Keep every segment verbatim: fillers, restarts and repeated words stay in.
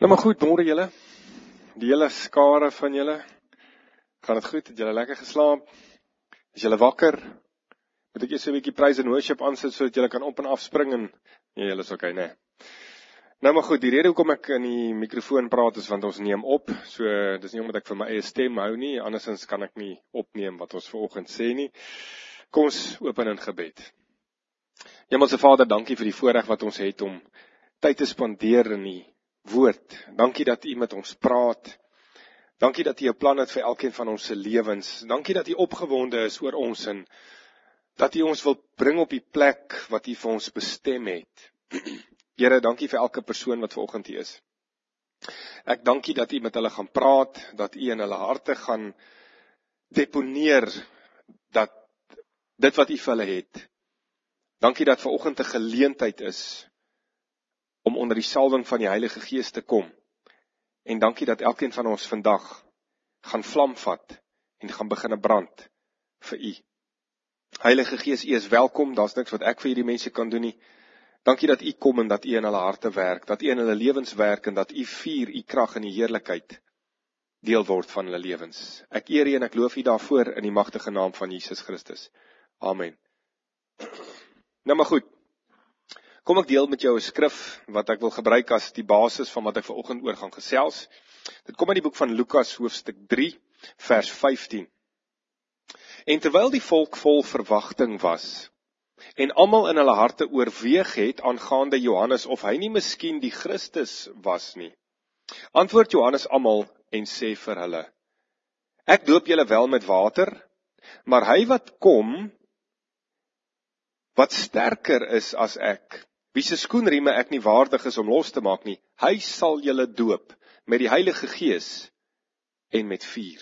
Nou maar goed, môre julle, die hele skare van julle, gaan het goed, het julle lekker geslaap, is julle wakker, moet ek eers 'n bietjie praise and worship aansit, sodat julle kan op en af spring, en nee, julle is oké, okay, nee. Nou maar goed, die rede hoekom ek in die mikrofoon praat, is want ons neem op, so, dis nie omdat ek vir my eie stem hou nie, andersins kan ek nie opneem wat ons vanoggend sê nie. Kom ons open in gebed. Hemelse Vader, dankie vir die voorreg wat ons het om tyd te spandeer in die woord. Dankie dat U met ons praat. Dankie dat U 'n plan het vir elkeen van ons se lewens. Dankie dat U opgewonde is oor ons en dat U ons wil bring op die plek wat U vir ons bestem het. Here, dankie vir elke persoon wat vanoggend hier is. Ek dankie dat U met hulle gaan praat, dat U in hulle harte gaan deponeer dat dit wat U vir hulle het. Dankie dat vanoggend 'n geleentheid is om onder die salwing van die Heilige Gees te kom. En dankie dat elkeen van ons vandag gaan vlam vat en gaan begin brand vir U. Heilige Gees, U is welkom, daar's niks wat ek vir hierdie mense kan doen nie. Dankie dat U kom en dat U in hulle harte werk, dat U in hulle lewens werk en dat U vuur, U krag en die heerlikheid deel word van hulle lewens. Ek eer U en ek loof U daarvoor in die magtige naam van Jesus Christus. Amen. Nou maar goed. Kom ek deel met jou 'n skrif wat ek wil gebruik as die basis van wat ek vanoggend oor gaan gesels. Dit kom uit die boek van Lukas hoofstuk drie vers vyftien. En terwyl die volk vol verwagting was en almal in hulle harte oorweeg het aangaande Johannes of hy nie miskien die Christus was nie, antwoord Johannes almal en sê vir hulle: Ek doop julle wel met water, maar hy wat kom, wat sterker is as ek, wie se skoenrieme ek nie waardig is om los te maak nie, hy sal julle doop met die Heilige Gees en met vuur.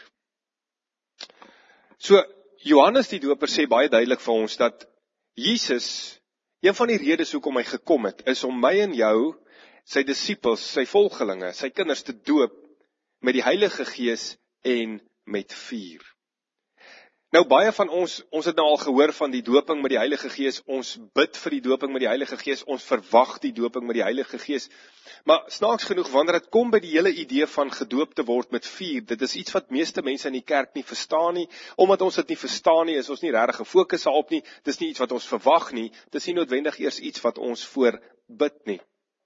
So, Johannes die Doper sê baie duidelik vir ons dat Jesus, een van die redes hoekom hy gekom het, is om my en jou, sy disippels, sy volgelinge, sy kinders te doop met die Heilige Gees en met vuur. Nou baie van ons, ons het nou al gehoor van die doping met die Heilige Gees, ons bid vir die doping met die Heilige Gees, ons verwag die doping met die Heilige Gees, maar snaaks genoeg, wanneer dit kom by die hele idee van gedoop te word met vuur, dit is iets wat meeste mense in die kerk nie verstaan nie, omdat ons dit nie verstaan nie, is ons nie regtig gefokus daarop nie, dis nie iets wat ons verwag nie, dis nie noodwendig eers iets wat ons voor bid nie.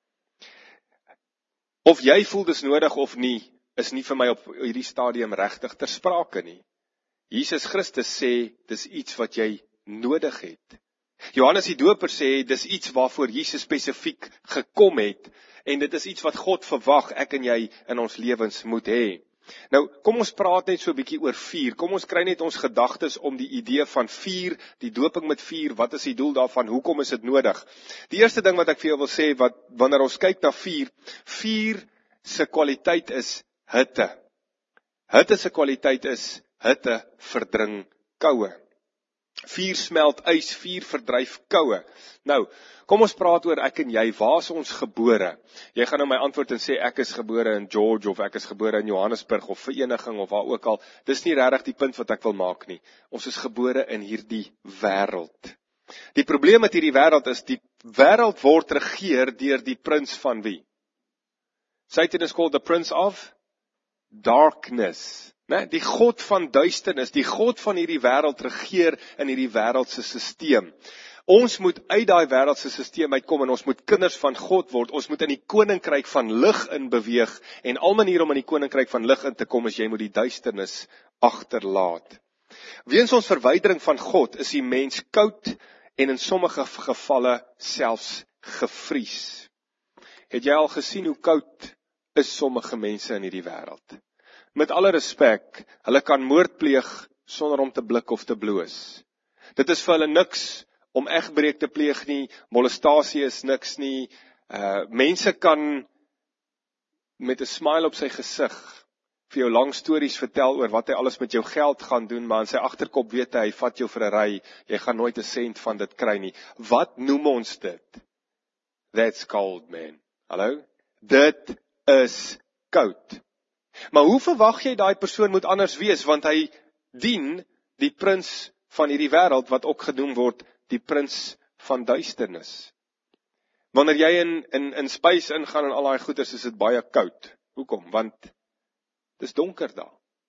Of jy voel dis nodig of nie, is nie vir my op hierdie stadium regtig ter sprake nie. Jesus Christus sê, dis iets wat jy nodig het. Johannes die Doper sê, dis iets waarvoor Jesus spesifiek gekom het, en dit is iets wat God verwag, ek en jy in ons lewens moet hê. Nou, kom ons praat net so 'n bietjie oor vuur, kom ons kry net ons gedagtes om die idee van vuur, die doping met vuur, wat is die doel daarvan, hoekom is dit nodig? Die eerste ding wat ek vir jou wil sê, wat, wanneer ons kyk na vuur, vuur se kwaliteit is hitte. Hitte se kwaliteit is hitte verdring koue. Vuur smelt ys, vuur verdryf koue. Nou, kom ons praat oor ek en jy, waar is ons gebore? Jy gaan nou my antwoord en sê, ek is gebore in George, of ek is gebore in Johannesburg, of Vereniging, of waar ook al. Dis nie regtig die punt wat ek wil maak nie. Ons is gebore in hierdie wêreld. Die probleem met hierdie wêreld is, die wêreld word regeer deur die prins van wie? Satan is called the prince of darkness. Nee, die God van duisternis, die God van hierdie wêreld regeer in hierdie wêreldse sisteem. Ons moet uit daai wêreldse sisteem uitkom en ons moet kinders van God word. Ons moet in die koninkryk van lig in beweeg en al maniere om in die koninkryk van lig in te kom is jy moet die duisternis agterlaat. Weens ons verwydering van God is die mens koud en in sommige gevalle selfs gevries. Het jy al gesien hoe koud is sommige mense in hierdie wêreld? Met alle respek, hulle kan moord pleeg sonder om te blik of te bloos. Dit is vir hulle niks om egbreek te pleeg nie, molestasie is niks nie, uh, mense kan met 'n smile op sy gesig vir jou lang stories vertel oor wat hy alles met jou geld gaan doen, maar in sy agterkop weet hy, hy vat jou vir 'n ry, jy gaan nooit 'n sent van dit kry nie. Wat noem ons dit? That's cold, man. Hallo? Dit is koud. Maar hoe verwag jy daai persoon moet anders wees, want hy dien die prins van hierdie wêreld, wat ook genoem word, die prins van duisternis. Wanneer jy in in in spys ingaan en al daai goeders, is dit baie koud. Hoekom? Want dis donker daar.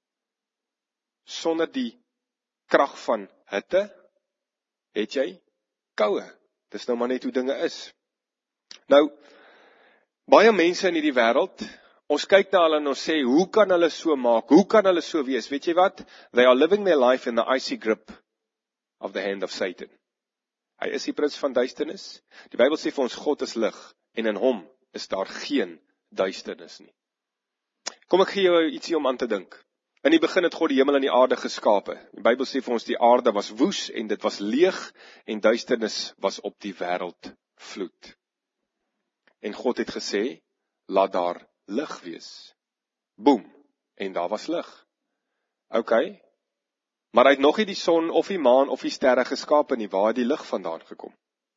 Sonder die krag van hitte het jy koue. Dis nou maar net hoe dinge is. Nou, baie mense in hierdie wêreld, ons kyk na hulle en ons sê, hoe kan hulle so maak? Hoe kan hulle so wees? Weet jy wat? They are living their life in the icy grip of the hand of Satan. Hy is die prins van duisternis. Die Bybel sê vir ons, God is lig, en in hom is daar geen duisternis nie. Kom ek gee jou ietsie om aan te dink. In die begin het God die hemel en die aarde geskape. Die Bybel sê vir ons, die aarde was woes, en dit was leeg, en duisternis was op die wêreld vloed. En God het gesê, laat daar lig wees. Boem, en daar was lig. Ok, maar hy het nog nie die son, of die maan, of die sterre geskape nie. Waar het die lig vandaan gekom?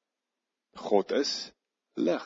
God is lig.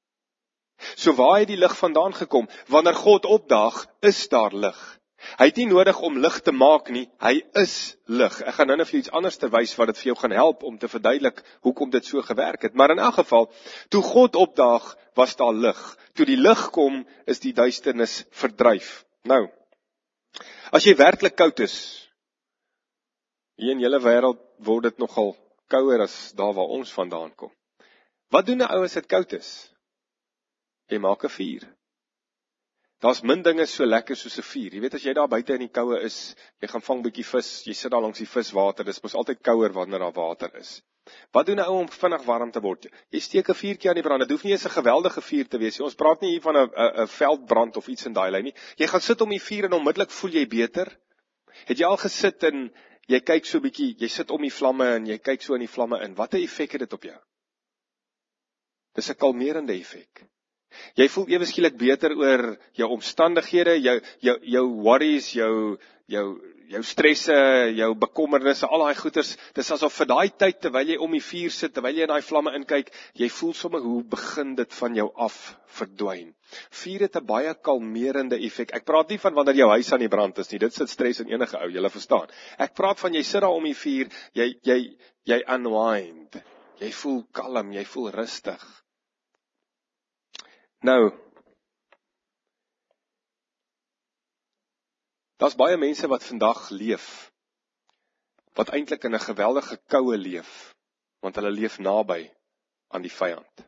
So waar het die lig vandaan gekom? Wanneer God opdaag, is daar lig. Hy het nie nodig om lig te maak nie, hy is lig. Ek gaan nou net vir iets anders te wys wat dit vir jou gaan help om te verduidelik hoekom dit so gewerk het. Maar in elk geval, toe God opdaag, was daar lig. Toe die lig kom, is die duisternis verdryf. Nou, as jy werklik koud is, hier in julle wêreld word dit nogal kouer as daar waar ons vandaan kom. Wat doen 'n ou as dit koud is? Jy maak 'n vuur. Daar's min dinge so lekker soos 'n vuur. Jy weet, as jy daar buite in die koue is, jy gaan vang bietjie vis, jy sit daar langs die viswater, dis mos altyd kouer wanneer daar water is. Wat doen 'n ou om vinnig warm te word? Jy steek 'n vuurtjie aan die brand. Dit hoef nie eens 'n geweldige vuur te wees nie. Ons praat nie hier van 'n 'n veldbrand of iets in daai lyn nie. Jy gaan sit om die vuur en onmiddellik voel jy beter. Het jy al gesit en jy kyk so bietjie, jy sit om die vlamme en jy kyk so in die vlamme in. Wat 'n effek het dit op jou? Dis 'n kalmerende effek. Jy voel ewe skielik beter oor jou omstandighede, jou jou jou worries, jou jou jou stresse, jou bekommernisse, al daai goeters. Dis asof vir daai tyd terwyl jy om die vuur sit, terwyl jy in daai vlamme inkyk, jy voel sommer hoe begin dit van jou af verdwyn. Vuur het 'n baie kalmerende effek. Ek praat nie van wanneer jou huis aan die brand is nie. Dit sit stres in enige ou, julle verstaan. Ek praat van jy sit daar om die vuur, jy jy jy unwind. Jy voel kalm, jy voel rustig. Nou, daar's baie mense wat vandag leef, wat eintlik in 'n geweldige koue leef, want hulle leef naby aan die vyand.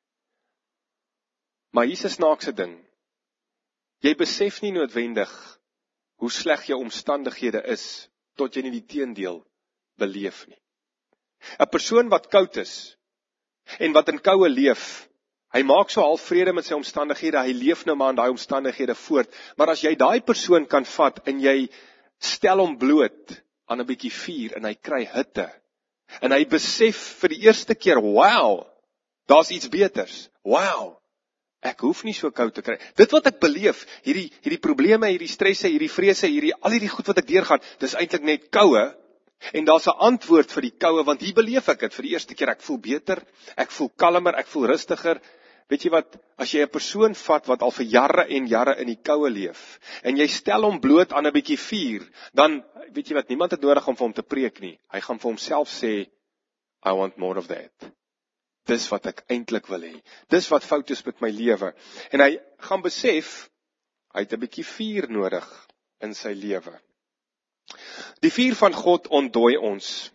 Maar hier is 'n snaakse ding. Jy besef nie noodwendig hoe sleg jou omstandighede is, tot jy nie die teendeel beleef nie. 'n Persoon wat koud is, en wat in koue leef, hy maak so half vrede met sy omstandighede, hy leef nou maar in daai omstandighede voort, maar as jy daai persoon kan vat, en jy stel hom bloot aan 'n bietjie vuur, en hy kry hitte, en hy besef vir die eerste keer, wow, daar's iets beters, wow, ek hoef nie so koud te kry, dit wat ek beleef, hierdie, hierdie probleme, hierdie stresse, hierdie vrese, hierdie, al hierdie goed wat ek deurgaan, dis eintlik net koue, en daar's 'n antwoord vir die koue, want hier beleef ek dit vir die eerste keer, ek voel beter, ek voel kalmer, ek voel rustiger. Weet jy wat, as jy 'n persoon vat wat al vir jare en jare in die koue leef, en jy stel hom bloot aan 'n bietjie vuur, dan, weet jy wat, niemand het nodig om vir hom te preek nie. Hy gaan vir homself sê, I want more of that. Dis wat ek eintlik wil hê. Dis wat fout is met my lewe. En hy gaan besef, hy het 'n bietjie vuur nodig in sy lewe. Die vuur van God ontdooi ons.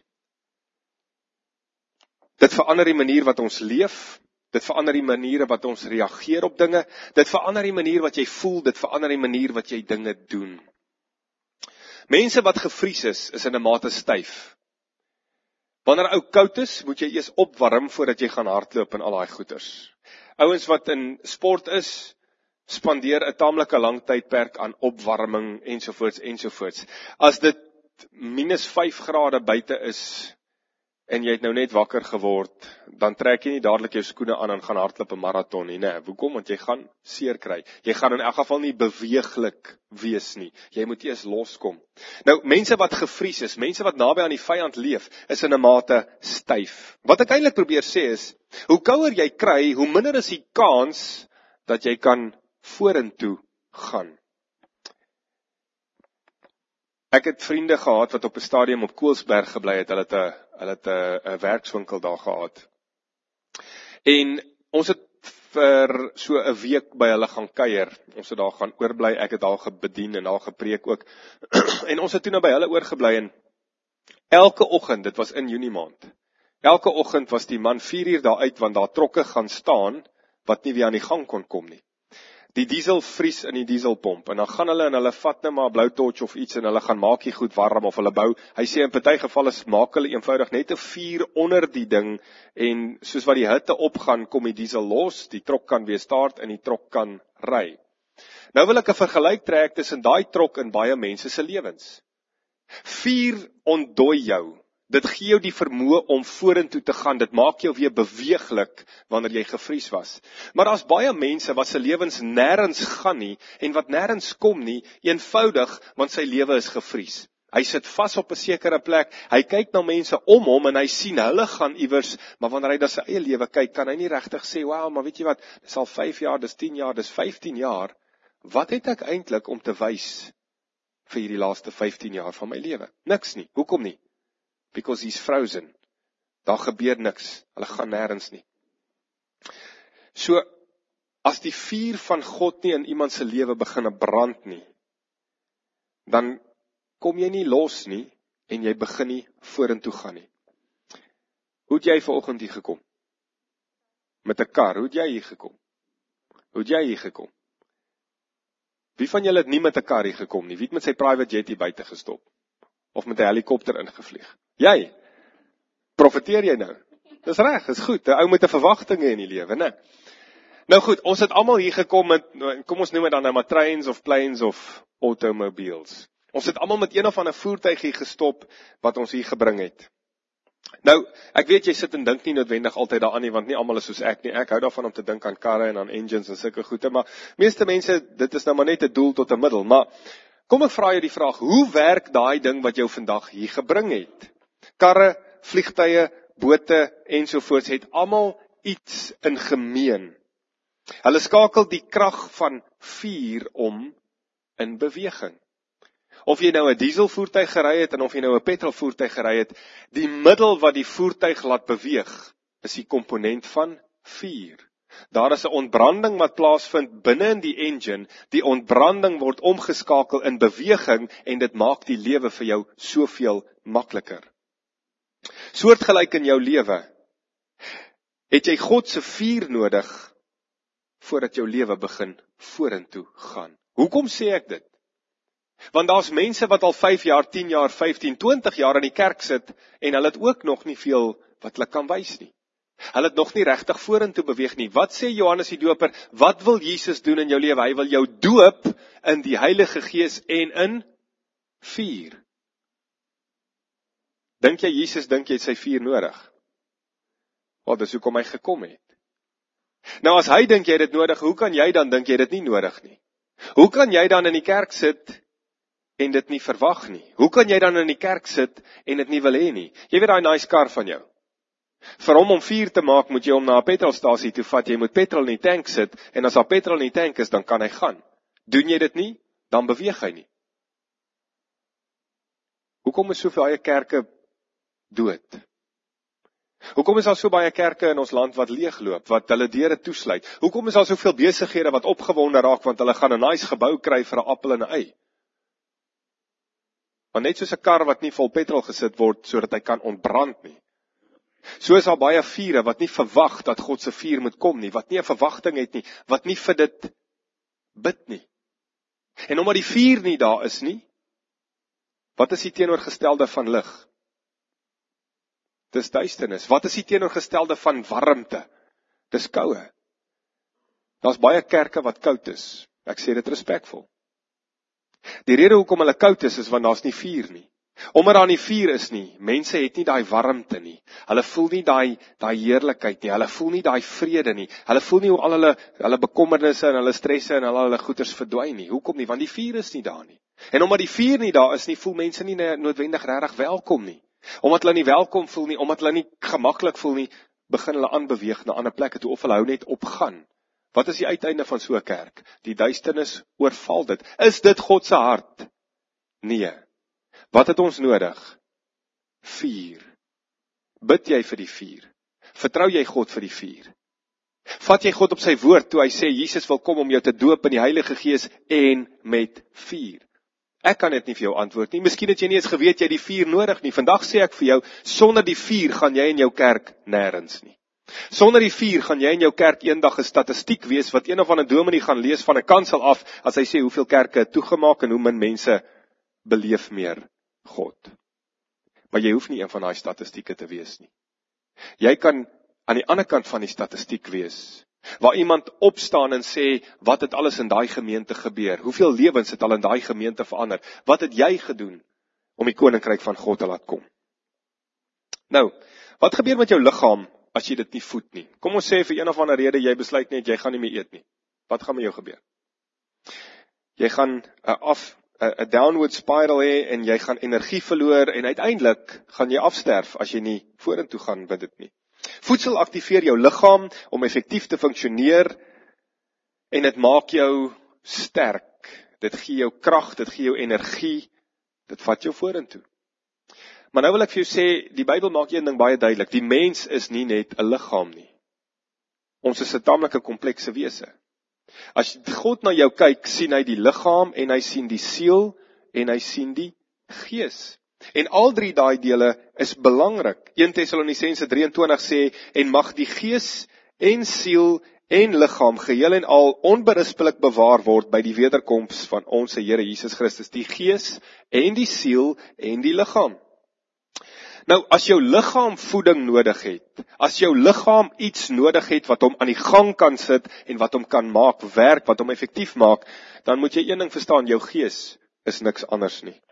Dit verander die manier wat ons leef. Dit verander die maniere wat ons reageer op dinge, dit verander die manier wat jy voel, dit verander die manier wat jy dinge doen. Mense wat gevries is, is in 'n mate styf. Wanneer ou koud is, moet jy eers opwarm voordat jy gaan hardloop en al daai goeters. Ouens wat in sport is, spandeer 'n taamlike lang tydperk aan opwarming ensovoorts ensovoorts. As dit minus vyf grade buite is, en jy het nou net wakker geword, dan trek jy nie dadelik jou skoene aan en gaan hardloop 'n maraton nie, nee. Hoekom? Want jy gaan seer kry. Jy gaan in elk geval nie beweeglik wees nie. Jy moet eers loskom. Nou, mense wat gevries is, mense wat naby aan die vyand leef, is in 'n mate styf. Wat ek eintlik probeer sê is, hoe kouer jy kry, hoe minder is die kans dat jy kan vorentoe gaan. Ek het vriende gehad wat op 'n stadium op Koelsberg gebly het, hulle het 'n hulle het 'n werkswinkel daar gehad. En ons het vir so 'n week by hulle gaan kuier. Ons het daar gaan oorbly, ek het daar gebedien en daar gepreek ook. En ons het toe nou by hulle oorgebly en elke oggend, dit was in Junie maand, elke oggend was die man vier uur daar uit, want daar trokke gaan staan, wat nie weer aan die gang kon kom nie. Die diesel vries in die dieselpomp, en dan gaan hulle en hulle vat nou maar 'n blou torch of iets, en hulle gaan maak die goed warm, of hulle bou, hy sê in party gevalle maak hulle eenvoudig net 'n vuur onder die ding, en soos wat die hitte opgaan, kom die diesel los, die trok kan weer start, en die trok kan ry. Nou wil ek 'n vergelyk trek tussen daai trok en baie mense se lewens. Vuur ontdooi jou. Dit gee jou die vermoë om vorentoe te gaan, dit maak jou weer beweeglik, wanneer jy gevries was. Maar daar's baie mense wat se lewens nêrens gaan nie, en wat nêrens kom nie, eenvoudig, want sy lewe is gevries. Hy sit vas op 'n sekere plek, hy kyk na mense om hom, en hy sien hulle gaan iewers, maar wanneer hy na sy eie lewe kyk, kan hy nie regtig sê, wow, maar weet jy wat, dis al vyf jaar, dis tien jaar, dis vyftien jaar, wat het ek eintlik om te wys vir hierdie laaste vyftien jaar van my lewe? Niks nie, hoekom nie? Because he's frozen. Daar gebeur niks, hulle gaan nêrens nie. So, as die vuur van God nie in iemand se lewe begin brand nie, dan kom jy nie los nie, en jy begin nie vorentoe gaan nie. Hoe het jy vanoggend hier gekom? Met 'n kar, hoe het jy hier gekom? Hoe het jy hier gekom? Wie van julle het nie met 'n kar hier gekom nie? Wie het met sy private jet hier buite gestop? Of met 'n helikopter ingevlieg? Jy? Profeteer jy nou? Dis reg, is goed. 'n Ou met 'n verwagting hê in die lewe, né? Nou goed, ons het almal hier gekom met, kom ons noem dit dan nou maar trains of planes of automobiles. Ons het almal met een of ander voertuig hier gestop wat ons hier gebring het. Nou, ek weet jy sit en dink nie noodwendig altyd daaraan nie, want nie almal is soos ek nie. Ek hou daarvan om te dink aan karre en aan engines en sulke goede, maar meeste mense, dit is nou maar net 'n doel tot 'n middel. Maar kom ek vra jou die vraag, hoe werk daai ding wat jou vandag hier gebring het? Karre, vliegtye, bote ensovoorts het almal iets in gemeen. Hulle skakel die krag van vuur om in beweging. Of jy nou 'n dieselvoertuig gery het en of jy nou 'n petrolvoertuig gery het, die middel wat die voertuig laat beweeg, is die komponent van vuur. Daar is 'n ontbranding wat plaasvind binne in die engine, die ontbranding word omgeskakel in beweging en dit maak die lewe vir jou soveel makliker. Soortgelyk in jou lewe, het jy God se vuur nodig voordat jou lewe begin vorentoe gaan. Hoekom sê ek dit? Want daar's mense wat al vyf jaar, tien jaar, vyftien, twintig jaar in die kerk sit en hulle het ook nog nie veel wat hulle kan wys nie. Hulle het nog nie regtig vorentoe beweeg nie. Wat sê Johannes die Doper? Wat wil Jesus doen in jou lewe? Hy wil jou doop in die Heilige Gees en in vuur. Dink jy Jesus dink jy het sy vuur nodig? Wel, dis hoekom hy gekom het. Nou as hy dink jy het dit nodig, hoe kan jy dan dink jy dit nie nodig nie? Hoe kan jy dan in die kerk sit en dit nie verwag nie? Hoe kan jy dan in die kerk sit en dit nie wil hê nie? Jy weet daai nice kar van jou. Vir hom om vuur te maak, moet jy hom na 'n petrolstasie toe vat, jy moet petrol in die tank sit, en as daar petrol in die tank is, dan kan hy gaan. Doen jy dit nie, dan beweeg hy nie. Hoekom is so baie kerke dood? Hoekom is daar so baie kerke in ons land wat leegloop, wat hulle deure toesluit? Hoekom is daar soveel besighede wat opgewonde raak, want hulle gaan 'n nice gebou kry vir 'n appel en 'n ei? Want net soos 'n kar wat nie vol petrol gesit word, sodat hy kan ontbrand nie. So is daar baie vure wat nie verwag dat God se vuur moet kom nie, wat nie 'n verwagting het nie, wat nie vir dit bid nie. En omdat die vuur nie daar is nie, wat is die teenoorgestelde van lig? Dis duisternis. Wat is die teenoorgestelde van warmte? Dis koue. Daar's baie kerke wat koud is. Ek sê dit respekvol. Die rede hoekom hulle koud is, is want daar's nie vuur nie. Omdat daar nie vuur is nie, mense het nie daai warmte nie. Hulle voel nie daai daai heerlikheid nie. Hulle voel nie daai vrede nie. Hulle voel nie hoe al hulle hulle bekommernisse en hulle stresse en al hulle goeders verdwyn nie. Hoekom nie? Want die vuur is nie daar nie. En omdat die vuur nie daar is nie, voel mense nie noodwendig regtig welkom nie. Omdat hulle nie welkom voel nie, omdat hulle nie gemaklik voel nie, begin hulle aanbeweeg na ander plekke toe of hulle hou net op gaan. Wat is die uiteinde van so 'n kerk? Die duisternis oorval dit. Is dit God se hart? Nee. Wat het ons nodig? Vuur. Bid jy vir die vuur? Vertrou jy God vir die vuur? Vat jy God op sy woord toe hy sê Jesus wil kom om jou te doop in die Heilige Gees en met vuur? Ek kan dit nie vir jou antwoord nie. Miskien het jy nie eens geweet jy die vuur nodig nie. Vandag sê ek vir jou, sonder die vuur gaan jy in jou kerk nêrens nie. Sonder die vuur gaan jy in jou kerk eendag 'n statistiek wees wat een of ander dominee gaan lees van 'n kansel af as hy sê hoeveel kerke het toegemaak en hoe min mense beleef meer God. Maar jy hoef nie een van daai statistieke te wees nie. Jy kan aan die ander kant van die statistiek wees, waar iemand opstaan en sê, wat het alles in daai gemeente gebeur? Hoeveel lewens het al in daai gemeente verander? Wat het jy gedoen om die koninkryk van God te laat kom? Nou, wat gebeur met jou liggaam as jy dit nie voed nie? Kom ons sê vir een of ander rede, jy besluit net, jy gaan nie meer eet nie. Wat gaan met jou gebeur? Jy gaan 'n af 'n downward spiral hê en jy gaan energie verloor en uiteindelik gaan jy afsterf as jy nie vorentoe gaan met dit nie. Voedsel aktiveer jou liggaam om effektief te funksioneer en dit maak jou sterk. Dit gee jou krag, dit gee jou energie, dit vat jou vorentoe. Maar nou wil ek vir jou sê, die Bybel maak een ding baie duidelik, die mens is nie net 'n liggaam nie. Ons is 'n tamelike komplekse wese. As God na jou kyk, sien hy die liggaam en hy sien die siel en hy sien die gees. En al drie daai dele is belangrik. Eerste Tessalonisense drie en twintig sê, en mag die gees en siel en liggaam geheel en al onberispelik bewaar word by die wederkoms van ons Here Jesus Christus, die gees en die siel en die liggaam. Nou, as jou liggaam voeding nodig het, as jou liggaam iets nodig het wat hom aan die gang kan sit en wat hom kan maak werk, wat hom effektief maak, dan moet jy een ding verstaan, jou gees is niks anders nie.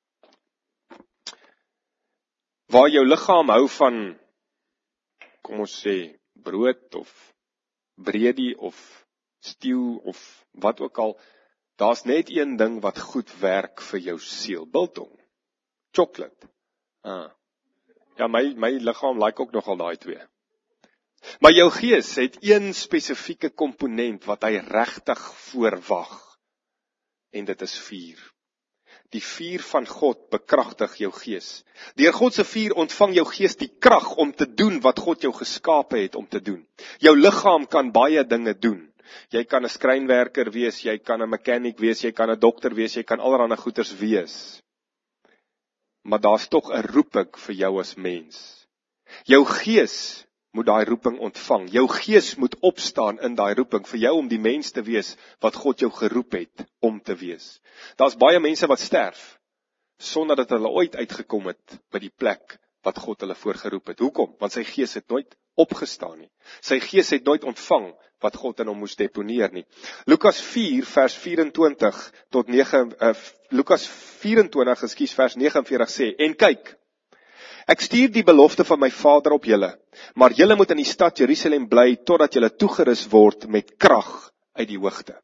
Waar jou liggaam hou van, kom ons sê, brood of breedie of stew of wat ook al, daar's net een ding wat goed werk vir jou siel, biltong, chocolate. Ah. Ja, my, my liggaam like ook nogal daai twee. Maar jou gees het een spesifieke komponent wat hy regtig voorwag, en dit is vuur. Die vuur van God bekragtig jou gees. Deur God se vuur ontvang jou gees die krag om te doen wat God jou geskape het om te doen. Jou liggaam kan baie dinge doen. Jy kan 'n skrynwerker wees, jy kan 'n mechanic wees, jy kan 'n dokter wees, jy kan allerlei goeters wees. Maar daar's tog 'n roeping vir jou as mens. Jou gees moet daai roeping ontvang. Jou gees moet opstaan in daai roeping vir jou om die mens te wees wat God jou geroep het om te wees. Daar's baie mense wat sterf sonder dat hulle ooit uitgekom het by die plek wat God hulle voorgeroep het. Hoekom? Want sy gees het nooit opgestaan nie. Sy gees het nooit ontvang wat God in hom moes deponeer nie. Lukas vier vers vyf-en-twintig tot nege uh, Lukas vyf-en-twintig, ekskuus, vers nege en veertig sê, en kyk, ek stuur die belofte van my Vader op julle, maar julle moet in die stad Jerusalem bly totdat julle toegerus word met krag uit die hoogte.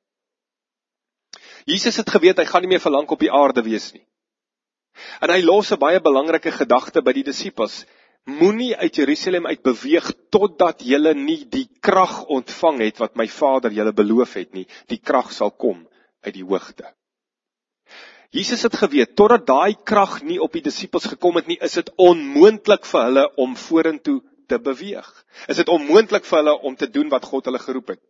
Jesus het geweet hy gaan nie meer vir lank op die aarde wees nie. En hy los 'n baie belangrike gedagte by die disippels. Moenie uit Jerusalem uit beweeg totdat julle nie die krag ontvang het wat my Vader julle beloof het nie. Die krag sal kom uit die hoogte. Jesus het geweet, totdat daai krag nie op die disippels gekom het nie, is dit onmoontlik vir hulle om vorentoe te beweeg. Is dit onmoontlik vir hulle om te doen wat God hulle geroep het.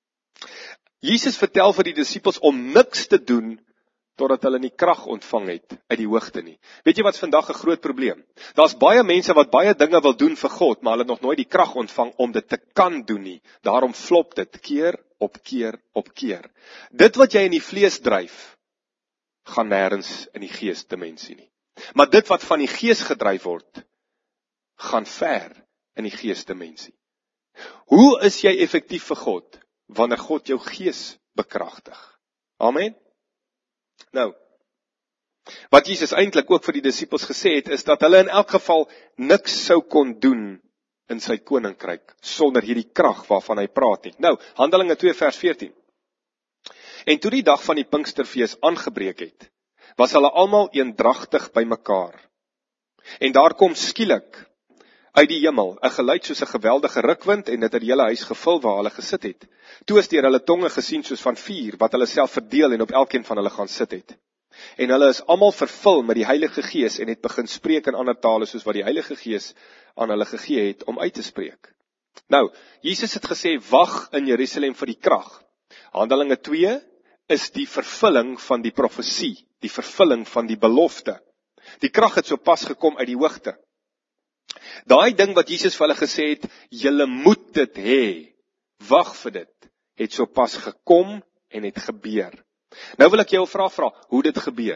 Jesus vertel vir die disippels om niks te doen totdat hulle nie krag ontvang het uit die hoogte nie. Weet jy wat vandag 'n groot probleem? Daar's baie mense wat baie dinge wil doen vir God, maar hulle het nog nooit die krag ontvang om dit te kan doen nie. Daarom flop dit keer op keer op keer. Dit wat jy in die vlees dryf, gaan nêrens in die gees dimensie nie. Maar dit wat van die gees gedryf word, gaan ver in die gees dimensie. Hoe is jy effektief vir God wanneer God jou gees bekragtig? Amen. Nou, wat Jesus eintlik ook vir die disippels gesê het, is dat hulle in elk geval niks sou kon doen in sy koninkryk sonder hierdie krag waarvan hy praat nie. Nou, Handelinge twee vers veertien. En toe die dag van die Pinksterfees aangebreek het, was hulle almal eendragtig by mekaar. En daar kom skielik uit die hemel 'n geluid soos 'n geweldige rukwind en dit het die hele huis gevul waar hulle gesit het. Toe is deur hulle tonge gesien soos van vuur wat hulle self verdeel en op elkeen van hulle gaan sit het. En hulle is almal vervul met die Heilige Gees en het begin spreek in ander tale soos wat die Heilige Gees aan hulle gegee het om uit te spreek. Nou, Jesus het gesê, wag in Jerusalem vir die krag. Handelinge twee is die vervulling van die profesie, die vervulling van die belofte. Die krag het so pas gekom uit die hoogte. Daai ding wat Jesus vir hulle gesê het, julle moet dit hê, wag vir dit, het so pas gekom en het gebeur. Nou wil ek jou 'n vraag vra, hoe dit gebeur?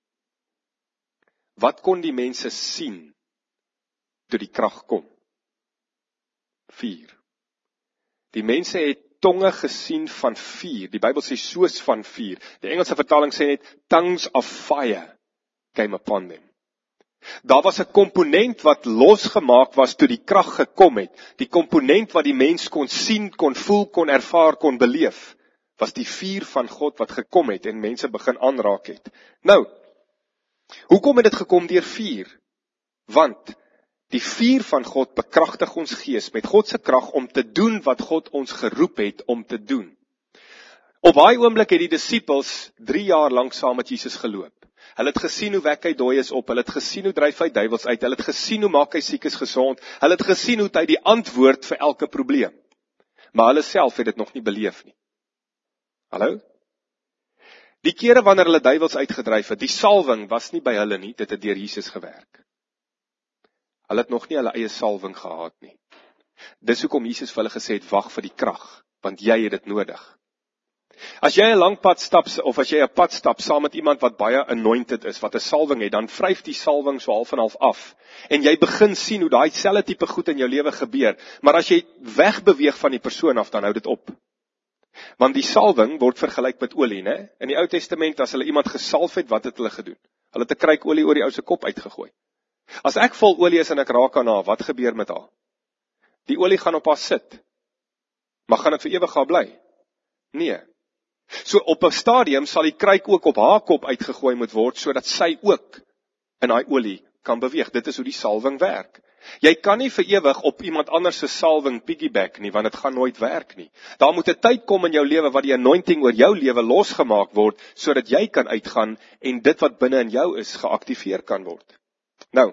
Wat kon die mense sien toe die krag kom? Vuur. Die mense het tonge gesien van vuur. Die Bybel sê soos van vuur. Die Engelse vertaling sê net tongues of fire came upon them. Daar was 'n komponent wat losgemaak was toe die krag gekom het. Die komponent wat die mens kon sien, kon voel, kon ervaar, kon beleef, was die vuur van God wat gekom het en mense begin aanraak het. Nou, hoekom het dit gekom deur vuur? Want die vuur van God bekragtig ons gees met God se krag om te doen wat God ons geroep het om te doen. Op daai oomblik het die disippels drie jaar lank saam met Jesus geloop. Hulle het gesien hoe wek hy dooies op, hulle het gesien hoe dryf hy duiwels uit, hulle het gesien hoe maak hy siekes gesond, hulle het gesien hoe hy die antwoord vir elke probleem. Maar hulle self het dit nog nie beleef nie. Hallo? Die kere wanneer hulle duiwels uitgedryf het, die salwing was nie by hulle nie, dit het deur Jesus gewerk. Hulle het nog nie hulle eie salwing gehad nie. Dis hoekom Jesus vir hulle gesê het, wag vir die krag, want jy het dit nodig. As jy 'n lang pad stap, of as jy 'n pad stap saam met iemand wat baie anointed is, wat 'n salwing het, dan vryf die salwing so half en half af. En jy begin sien hoe daai selfde tipe goed in jou lewe gebeur. Maar as jy wegbeweeg van die persoon af, dan hou dit op. Want die salwing word vergelyk met olie, né? In die Ou Testament, as hulle iemand gesalf het, wat het hulle gedoen? Hulle het 'n kruik olie oor die ou se kop uitgegooi. As ek vol olie is en ek raak aan haar, wat gebeur met haar? Die olie gaan op haar sit. Maar gaan dit vir ewig gaan bly? Nee. So op 'n stadium sal die kruik ook op haar kop uitgegooi moet word, sodat sy ook in daai olie kan beweeg. Dit is hoe die salwing werk. Jy kan nie vir ewig op iemand anders se salwing piggyback nie, want dit gaan nooit werk nie. Daar moet 'n tyd kom in jou lewe wat die anointing oor jou lewe losgemaak word, sodat jy kan uitgaan en dit wat binne in jou is, geaktiveer kan word. Nou,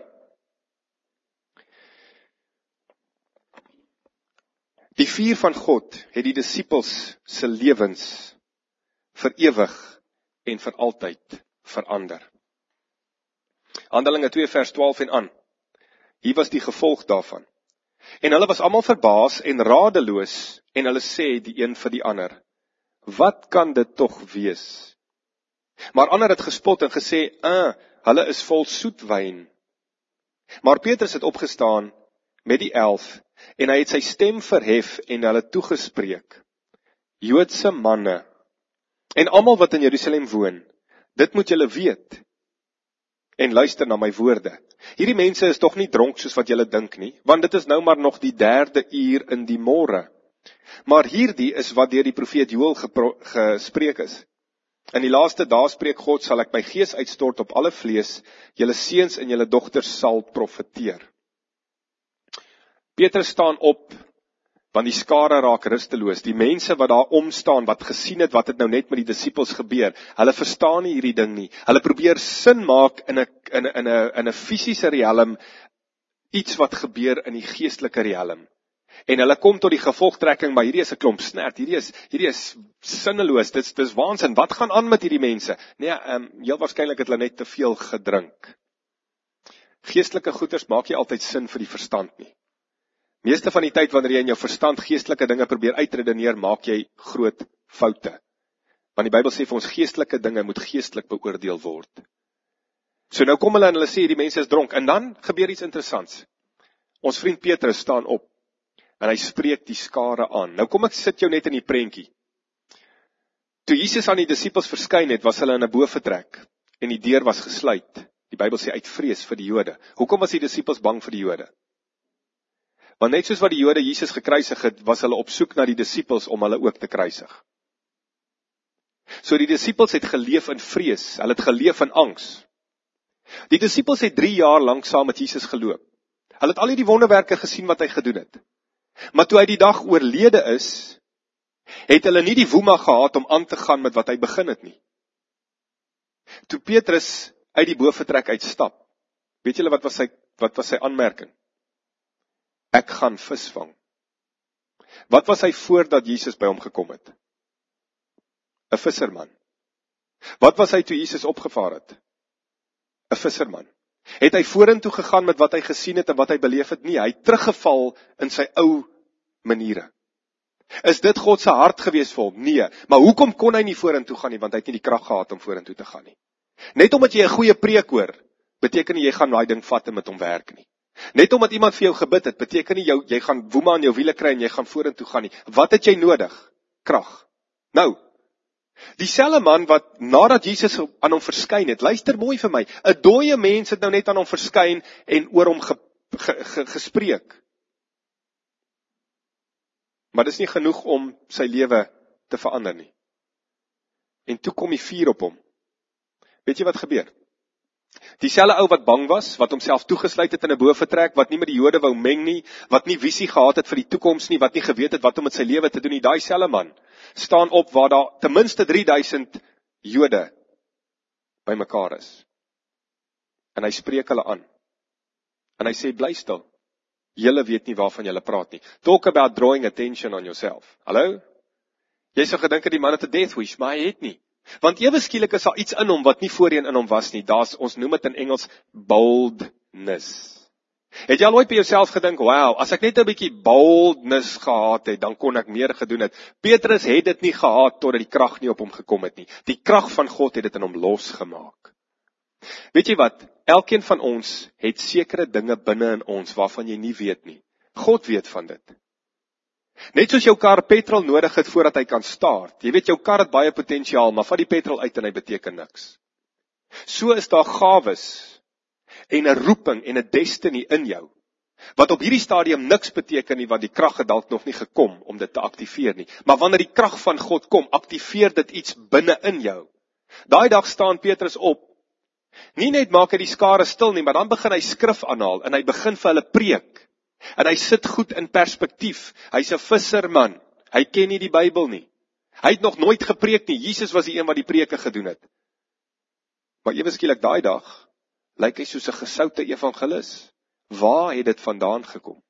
die vuur van God het die disippels se lewens vir ewig en vir altyd verander. Handelinge twee vers twaalf en aan. Hier was die gevolg daarvan. En hulle was almal verbaas en radeloos en hulle sê die een vir die ander, wat kan dit tog wees? Maar ander het gespot en gesê, ah, hulle is vol soet wyn. Maar Petrus het opgestaan met die elf en hy het sy stem verhef en hulle toegespreek. Joodse manne en almal wat in Jerusalem woon, dit moet julle weet. En luister na my woorde. Hierdie mense is tog nie dronk soos wat julle dink nie, want dit is nou maar nog die derde uur in die môre. Maar hierdie is wat deur die profeet Joël gespreek is. In die laaste dae spreek God, sal ek my gees uitstort op alle vlees, julle seuns en julle dogters sal profeteer. Petrus staan op, want die skare raak rusteloos. Die mense wat daar omstaan, wat gesien het, wat het nou net met die disippels gebeur, hulle verstaan nie hierdie ding nie. Hulle probeer sin maak in 'n in 'n in 'n in 'n fisiese riem, iets wat gebeur in die geestelike riem. En hulle kom tot die gevolgtrekking, maar hierdie is 'n klomp snert, hierdie is hierdie is sinneloos, dit dis waansin. Wat gaan aan met hierdie mense? Nee, ehm um, heel waarskynlik het hulle net te veel gedrink. Geestelike goeders maak nie altyd sin vir die verstand nie. Meeste van die tyd wanneer jy in jou verstand geestelike dinge probeer uitredeneer, maak jy groot foute. Want die Bybel sê vir ons geestelike dinge moet geestelik beoordeel word. So nou kom hulle en hulle sê die mense is dronk en dan gebeur iets interessants. Ons vriend Petrus staan op en hy spreek die skare aan. Nou kom ek sit jou net in die prentjie. Toe Jesus aan die disippels verskyn het, was hulle in 'n boefretrek en die deur was gesluit. Die Bybel sê uit vrees vir die Jode. Hoekom was die disippels bang vir die Jode? Want net soos wat die Jode Jesus gekruisig het, was hulle op soek na die disippels om hulle ook te kruisig. So die disippels het geleef in vrees, hulle het geleef in angs. Die disippels het drie jaar lank saam met Jesus geloop. Hulle het al die wonderwerke gesien wat hy gedoen het. Maar toe hy die dag oorlede is, het hulle nie die woema gehad om aan te gaan met wat hy begin het nie. Toe Petrus uit die boefretrek uitstap, weet julle wat was sy, wat was sy aanmerking? Ek gaan vis vang. Wat was hy voordat Jesus by hom gekom het? 'n Visserman. Wat was hy toe Jesus opgevaar het? 'n Visserman. Het hy vorentoe gegaan met wat hy gesien het en wat hy beleef het? Nee, hy het teruggeval in sy ou maniere. Is dit God se hart gewees vir hom? Nee, maar hoekom kon hy nie vorentoe gaan nie? Want hy het nie die krag gehad om vorentoe te gaan nie. Net omdat jy 'n goeie preek hoor, beteken nie jy gaan daai ding vat en met hom werk nie. Net omdat iemand vir jou gebid het, beteken nie jou, jy gaan woema aan jou wiele kry en jy gaan vorentoe gaan nie. Wat het jy nodig? Krag. Nou, dieselfde man wat nadat Jesus aan hom verskyn het, luister mooi vir my, 'n dooie mens het nou net aan hom verskyn en oor hom ge, ge, ge, gespreek. Maar dis nie genoeg om sy lewe te verander nie. En toe kom die vuur op hom. Weet jy wat gebeur? Dieselfde ou wat bang was, wat homself toegesluit het in 'n boefretrek, wat nie met die Jode wou meng nie, wat nie visie gehad het vir die toekoms nie, wat nie geweet het wat om met sy lewe te doen nie, daai selfe man staan op waar daar ten minste drie duisend Jode bymekaar is. En hy spreek hulle aan. En hy sê, bly stil. Julle weet nie waarvan julle praat nie. Talk about drawing attention on yourself. Hallo? Jy sou gedink dat die man het 'n death wish, maar hy het nie. Want ewe skielik is daar iets in hom wat nie voorheen in hom was nie. Daar's, ons noem dit in Engels, boldness. Het jy al ooit by jouself gedink, wow, as ek net 'n bietjie boldness gehad het, dan kon ek meer gedoen het. Petrus het dit nie gehad totdat die krag nie op hom gekom het nie. Die krag van God het dit in hom losgemaak. Weet jy wat? Elkeen van ons het sekere dinge binne in ons waarvan jy nie weet nie. God weet van dit. Net soos jou kar petrol nodig het voordat hy kan start. Jy weet, jou kar het baie potensiaal, maar vat die petrol uit en hy beteken niks. So is daar gawes en 'n roeping en 'n destiny in jou, wat op hierdie stadium niks beteken nie, want die krag het dalk nog nie gekom om dit te aktiveer nie. Maar wanneer die krag van God kom, aktiveer dit iets binne in jou. Daai dag staan Petrus op. Nie net maak hy die skare stil nie, maar dan begin hy skrif aanhaal en hy begin vir hulle preek. En hy sit goed in perspektief. Hy's 'n visserman. Hy ken nie die Bybel nie. Hy het nog nooit gepreek nie. Jesus was die een wat die preke gedoen het. Maar ewe skielik daai dag lyk hy soos 'n gesoute evangelis. Waar het dit vandaan gekom?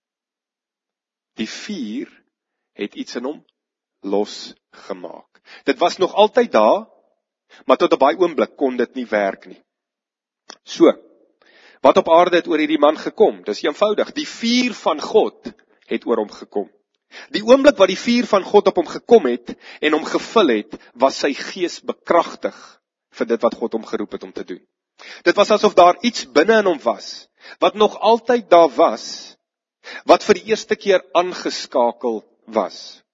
Die vuur het iets in hom losgemaak. Dit was nog altyd daar, maar tot op daai oomblik kon dit nie werk nie. So, wat op aarde het oor hierdie man gekom? Dis eenvoudig, die vuur van God het oor hom gekom. Die oomblik wat die vuur van God op hom gekom het en hom gevul het, was sy gees bekragtig vir dit wat God hom geroep het om te doen. Dit was asof daar iets binne in hom was, wat nog altyd daar was, wat vir die eerste keer aangeskakel was.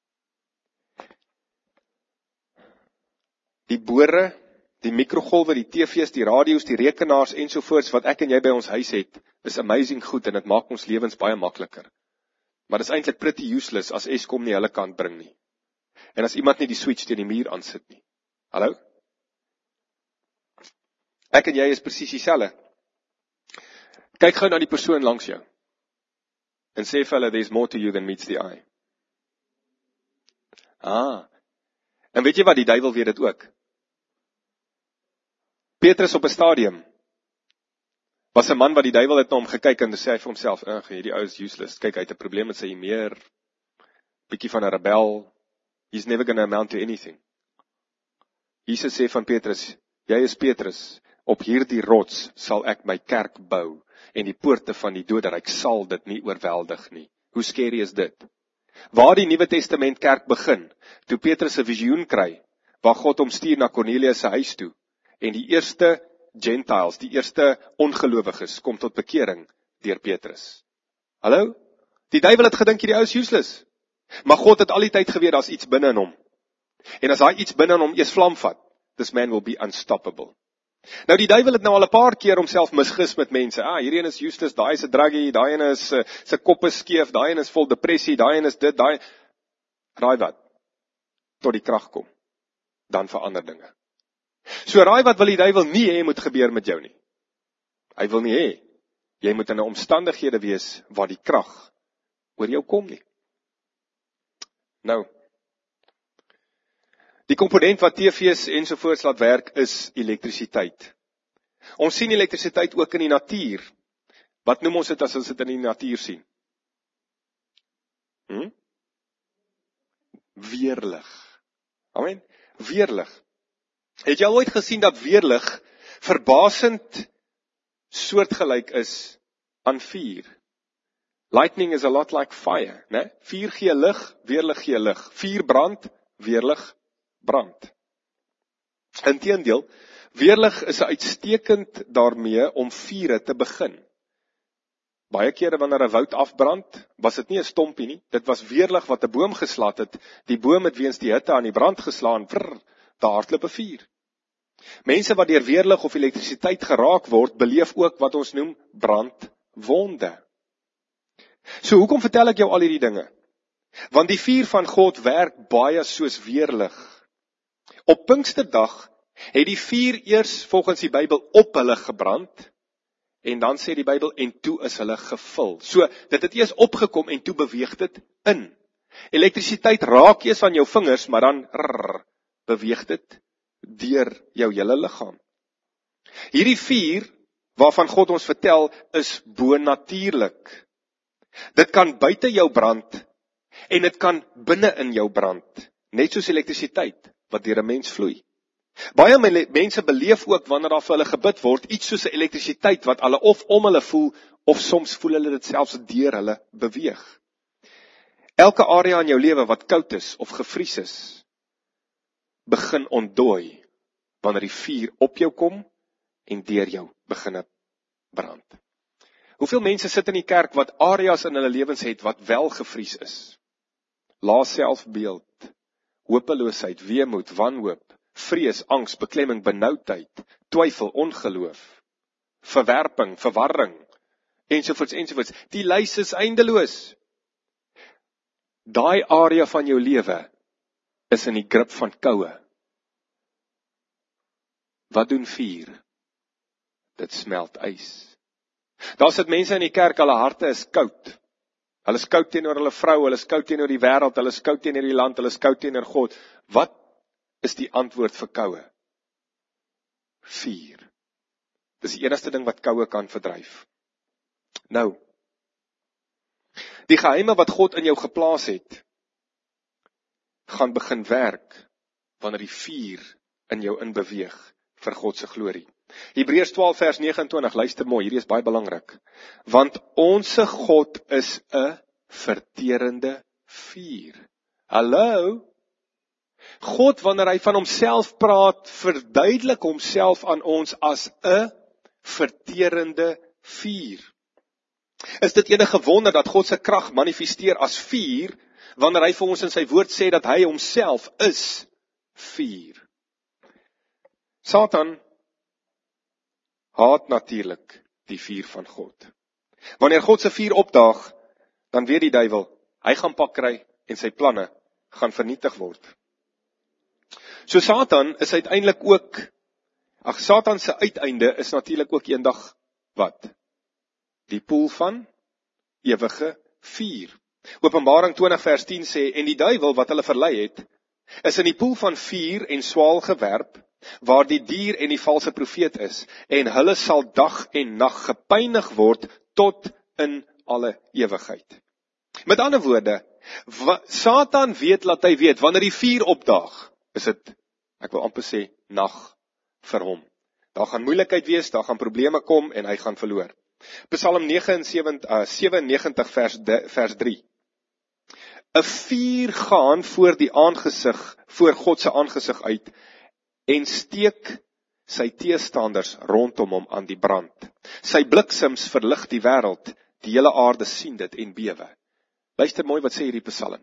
Die bore, die mikrogolwe, die T V's, die radio's, die rekenaars ensovoorts wat ek en jy by ons huis het, is amazing goed en dit maak ons lewens baie makliker. Maar dit is eintlik pretty useless as Eskom nie hulle kant bring nie. En as iemand nie die switch teen die muur aansit nie. Hallo? Ek en jy is presies dieselfde. Kyk gou na die persoon langs jou en sê vir hulle, there's more to you than meets the eye. Ah, en weet jy wat, die duiwel weet dit ook. Petrus op 'n stadium was 'n man wat die duiwel het na hom gekyk en sê hy vir homself, ag, hierdie ou is useless. Kyk, hy het 'n probleem met sy meer, bietjie van 'n rebel. He's never going to amount to anything. Jesus sê van Petrus, jy is Petrus, op hierdie rots sal ek my kerk bou en die poorte van die doderyk sal dit nie oorweldig nie. Hoe scary is dit? Waar die Nuwe Testament kerk begin, toe Petrus 'n visioen kry, waar God hom stuur na Kornelius se huis toe, en die eerste Gentiles, die eerste ongelowiges, kom tot bekering deur Petrus. Hallo? Die duiwel het gedink hierdie ou is useless. Maar God het al die tyd geweet, daar's iets binne in hom. En as daai iets binne in hom eers vlam vat, this man will be unstoppable. Nou die duiwel het nou al 'n paar keer homself misgis met mense. Ah, hierdie een is useless, daai is 'n druggie, daai een is uh, sy kop is skeef, daai een is vol depressie, daai een is dit, daai. Raai wat? Tot die krag kom. Dan verander dinge. So raai wat wil die duiwel nie hê moet gebeur met jou nie. Hy wil nie hê jy moet in 'n omstandighede wees waar die krag oor jou kom nie. Nou, die komponent wat T V's ensovoorts laat werk is elektrisiteit. Ons sien elektrisiteit ook in die natuur. Wat noem ons dit as ons dit in die natuur sien? Hm? Weerlig. Amen. Weerlig. Het jy al ooit gesien dat weerlig verbasend soortgelyk is aan vuur? Lightning is a lot like fire, né? Vuur gee lig, weerlig gee lig. Vuur brand, weerlig brand. Inteendeel, weerlig is uitstekend daarmee om vure te begin. Baie kere wanneer 'n woud afbrand, was dit nie 'n stompie nie, dit was weerlig wat 'n boom geslaat het, die boom het weens die hitte aan die brand geslaan, vrr, daar hardloop 'n vuur. Mense wat deur weerlig of elektrisiteit geraak word, beleef ook wat ons noem brandwonde. So hoekom vertel ek jou al hierdie dinge? Want die vuur van God werk baie soos weerlig. Op Pinksterdag het die vuur eers volgens die Bybel op hulle gebrand, en dan sê die Bybel, en toe is hulle gevul. So, dit het eers opgekom en toe beweeg dit in. Elektrisiteit raak eers van jou vingers, maar dan rrr, beweeg dit deur jou hele liggaam. Hierdie vuur, waarvan God ons vertel, is bonatuurlik. Dit kan buite jou brand, en dit kan binne in jou brand, net soos elektrisiteit, wat deur 'n mens vloei. Baie mense beleef ook, wanneer daar vir hulle gebid word, iets soos 'n elektrisiteit, wat hulle of om hulle voel, of soms voel hulle dit selfs deur hulle beweeg. Elke area in jou lewe wat koud is, of gevries is, begin ontdooi, wanneer die vuur op jou kom, en deur jou begin brand. Hoeveel mense sit in die kerk, wat areas in hulle lewens het, wat wel gevries is? Lae selfbeeld, hopeloosheid, weemoed, wanhoop, vrees, angs, beklemming, benoudheid, twyfel, ongeloof, verwerping, verwarring, ensovoorts, ensovoorts. Die lys is eindeloos. Daai area van jou lewe is in die grip van koue. Wat doen vuur? Dit smelt ys. Daar sit mense in die kerk, hulle harte is koud. Hulle is koud teenoor hulle vrou, hulle is koud teenoor die wêreld, hulle is koud teenoor die land, hulle is koud teenoor God. Wat is die antwoord vir koue? Vuur. Dis die enigste ding wat koue kan verdryf. Nou, die geheime wat God in jou geplaas het, gaan begin werk, wanneer die vuur in jou inbeweeg, vir God se glorie. Hebreërs twaalf vers nege en twintig, luister mooi, hierdie is baie belangrik. Want onse God is 'n verterende vuur. Hallo? God, wanneer hy van homself praat, verduidelik homself aan ons as 'n verterende vuur. Is dit enige wonder dat God se krag manifesteer as vuur, wanneer hy vir ons in sy woord sê dat hy homself is vuur? Satan haat natuurlik die vuur van God. Wanneer God se vuur opdaag, dan weet die duiwel, hy gaan pak kry en sy planne gaan vernietig word. So Satan is uiteindelik ook, ag Satan se uiteinde is natuurlik ook eendag wat? Die poel van ewige vuur. Openbaring twintig vers tien sê, en die duiwel wat hulle verlei het, is in die poel van vuur en swaal gewerp, waar die dier en die valse profeet is, en hulle sal dag en nag gepynig word tot in alle ewigheid. Met ander woorde, Satan weet laat hy weet, wanneer die vuur opdaag, is dit, ek wil amper sê, nag vir hom. Daar gaan moeilikheid wees, daar gaan probleme kom, en hy gaan verloor. Psalm sewennegentig vers drie. 'n Vuur gaan voor die aangesig, voor God se aangesig uit, en steek sy teestanders rondom hom aan die brand. Sy bliksems verlig die wêreld, die hele aarde sien dit en bewe. Luister mooi wat sê hierdie Psalm.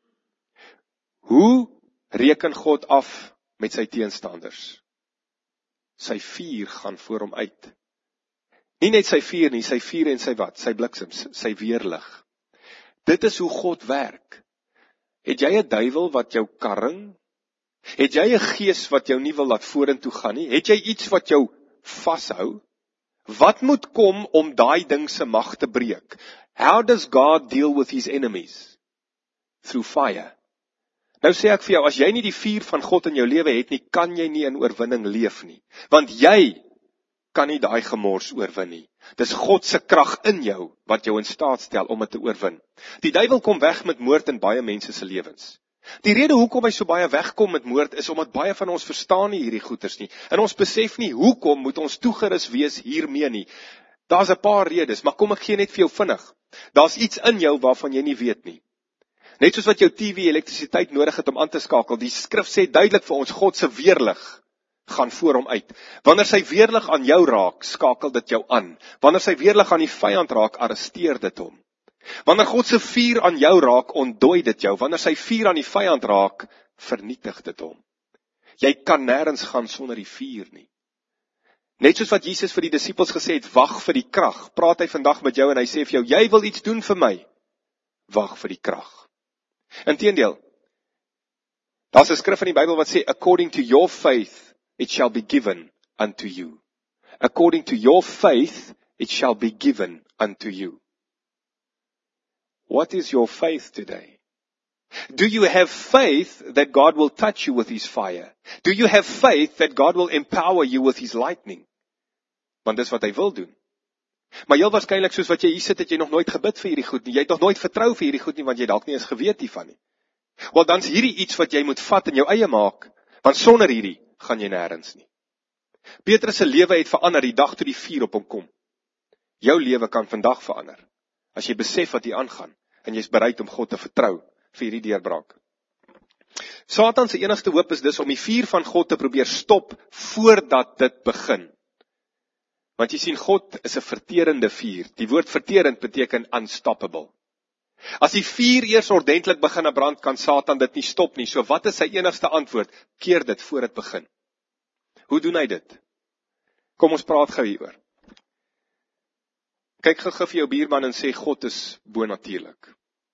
Hoe reken God af met sy teenstanders? Sy vuur gaan voor hom uit. Nie net sy vuur nie, sy vuur en sy wat? Sy bliksems, sy weerlig. Dit is hoe God werk. Het jy 'n duiwel wat jou karring? Het jy 'n gees wat jou nie wil laat vorentoe gaan nie? Het jy iets wat jou vashou? Wat moet kom om daai ding se mag te breek? How does God deal with his enemies? Through fire. Nou sê ek vir jou, as jy nie die vuur van God in jou lewe het nie, kan jy nie in oorwinning leef nie. Want jy kan nie daai gemors oorwin nie. Dis God se krag in jou, wat jou in staat stel om dit te oorwin. Die duiwel kom weg met moord in baie mense se lewens. Die rede hoekom hy so baie wegkom met moord, is omdat baie van ons verstaan nie hierdie goeters nie. En ons besef nie, hoekom moet ons toegerus wees hiermee nie. Daar's 'n paar redes, maar kom ek gee net vir jou vinnig. Daar's iets in jou waarvan jy nie weet nie. Net soos wat jou T V elektrisiteit nodig het om aan te skakel, die skrif sê duidelik vir ons, God se weerlig gaan voor hom uit. Wanneer sy weerlig aan jou raak, skakel dit jou aan. Wanneer sy weerlig aan die vyand raak, arresteer dit hom. Wanneer God se vuur aan jou raak, ontdooi dit jou. Wanneer sy vuur aan die vyand raak, vernietig dit hom. Jy kan nêrens gaan sonder die vuur nie. Net soos wat Jesus vir die disippels gesê het, wag vir die krag, praat hy vandag met jou en hy sê vir jou, jy wil iets doen vir my, wag vir die krag. Inteendeel, daar's 'n skrif in die Bybel wat sê, according to your faith, it shall be given unto you. According to your faith, it shall be given unto you. What is your faith today? Do you have faith that God will touch you with His fire? Do you have faith that God will empower you with His lightning? Want dis wat hy wil doen. Maar heel waarskynlik soos wat jy hier sit, het jy nog nooit gebid vir hierdie goed nie. Jy het nog nooit vertrou vir hierdie goed nie, want jy dalk nie eens geweet hiervan nie. Wel, dan's hierdie iets wat jy moet vat en jou eie maak, want sonder hierdie gaan jy nêrens nie. Petrus se lewe het verander die dag toe die vuur op hom kom. Jou lewe kan vandag verander, as jy besef wat hier aangaan, en jy is bereid om God te vertrou vir hierdie deurbraak. Satan se enigste hoop is dus om die vuur van God te probeer stop, voordat dit begin. Want jy sien, God is 'n verterende vuur. Die woord verterend beteken unstoppable. As die vuur eers ordentlik begin brand, kan Satan dit nie stop nie. So wat is sy enigste antwoord? Keer dit voor dit begin. Hoe doen hy dit? Kom ons praat gou hieroor. Kyk gou vir jou buurman en sê, God is bonatuurlik.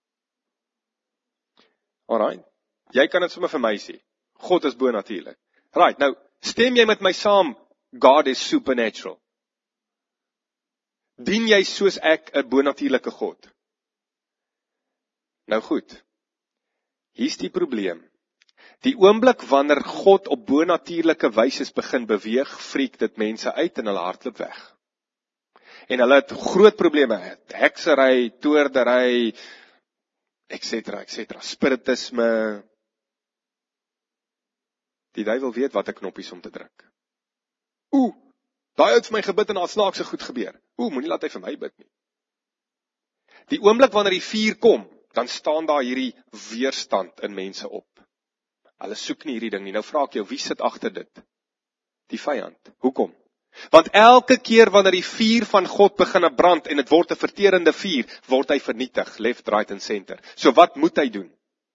Alright, jy kan dit sommer vir my sê. God is bonatuurlik. Right, nou, stem jy met my saam, God is supernatural. Dien jy soos ek 'n bonatuurlike God? Nou goed, hier's die probleem. Die oomblik wanneer God op bonatuurlike wyse begin beweeg, freak dit mense uit en hulle hardloop weg. En hulle het groot probleme, heksery, toordery, et cetera, et cetera, spiritisme. Die duiwel weet wat 'n knoppies om te druk. Oeh, daai het vir my gebid en daar snaakse goed gebeur. Oeh, moenie laat hy vir my bid nie. Die oomblik wanneer die vuur kom, dan staan daar hierdie weerstand in mense op. Hulle soek nie hierdie ding nie. Nou vra ek jou, wie sit agter dit? Die vyand. Hoekom? Want elke keer wanneer die vuur van God begin brand en dit word 'n verterende vuur, word hy vernietig, left, right and center. So wat moet hy doen?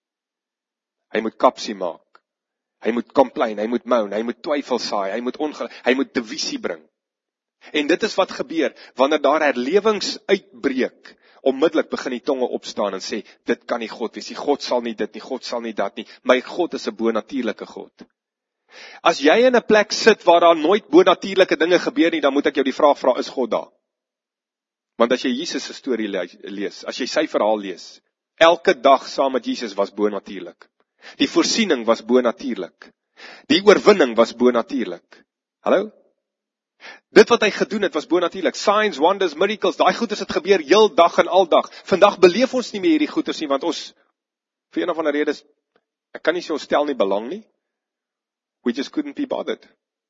Hy moet kapsie maak. Hy moet complain, hy moet moan, hy moet twyfel saai, hy moet ongel, hy moet divisie bring. En dit is wat gebeur wanneer daar herlewings uitbreek. Onmiddellik begin die tonge opstaan en sê, dit kan nie God wees, die God sal nie dit nie, God sal nie dat nie, my God is 'n bonatuurlike God. As jy in 'n plek sit waar daar nooit bonatuurlike dinge gebeur nie, dan moet ek jou die vraag vra, is God daar? Want as jy Jesus se storie lees, as jy sy verhaal lees, elke dag saam met Jesus was bonatuurlik. Die voorsiening was bonatuurlik. Die oorwinning was bonatuurlik. Hallo? Dit wat hy gedoen het was bonatuurlik. Signs, wonders, miracles, daai goeders het gebeur heel dag en al dag. Vandag beleef ons nie meer hierdie goeders nie, want ons, vir een of ander rede, ek kan nie so stel nie belang nie. We just couldn't be bothered.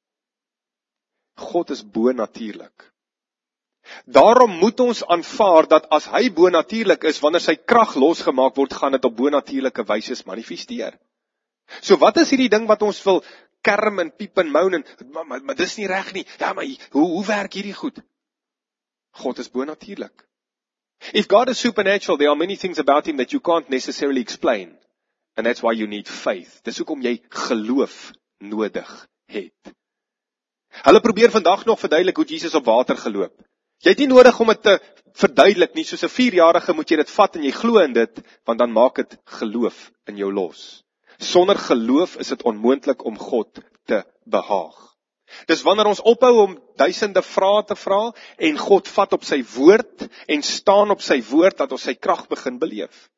God is bonatuurlik. Daarom moet ons aanvaar dat as hy bonatuurlik is, wanneer sy krag losgemaak word, gaan dit op bonatuurlike wyse manifesteer. So wat is hierdie ding wat ons wil kerm en piep en moan en, maar, maar, maar dis nie reg nie, ja maar, hoe, hoe werk hierdie goed? God is bonatuurlik. If God is supernatural, there are many things about him that you can't necessarily explain. And that's why you need faith. Dis hoekom jy geloof nodig het. Hulle probeer vandag nog verduidelik hoe Jesus op water geloop. Jy het nie nodig om dit te verduidelik nie, soos 'n vierjarige moet jy dit vat en jy glo in dit, want dan maak dit geloof in jou los. Sonder geloof is dit onmoontlik om God te behaag. Dis wanneer ons ophou om duisende vrae te vra en God vat op sy woord en staan op sy woord dat ons sy krag begin beleef.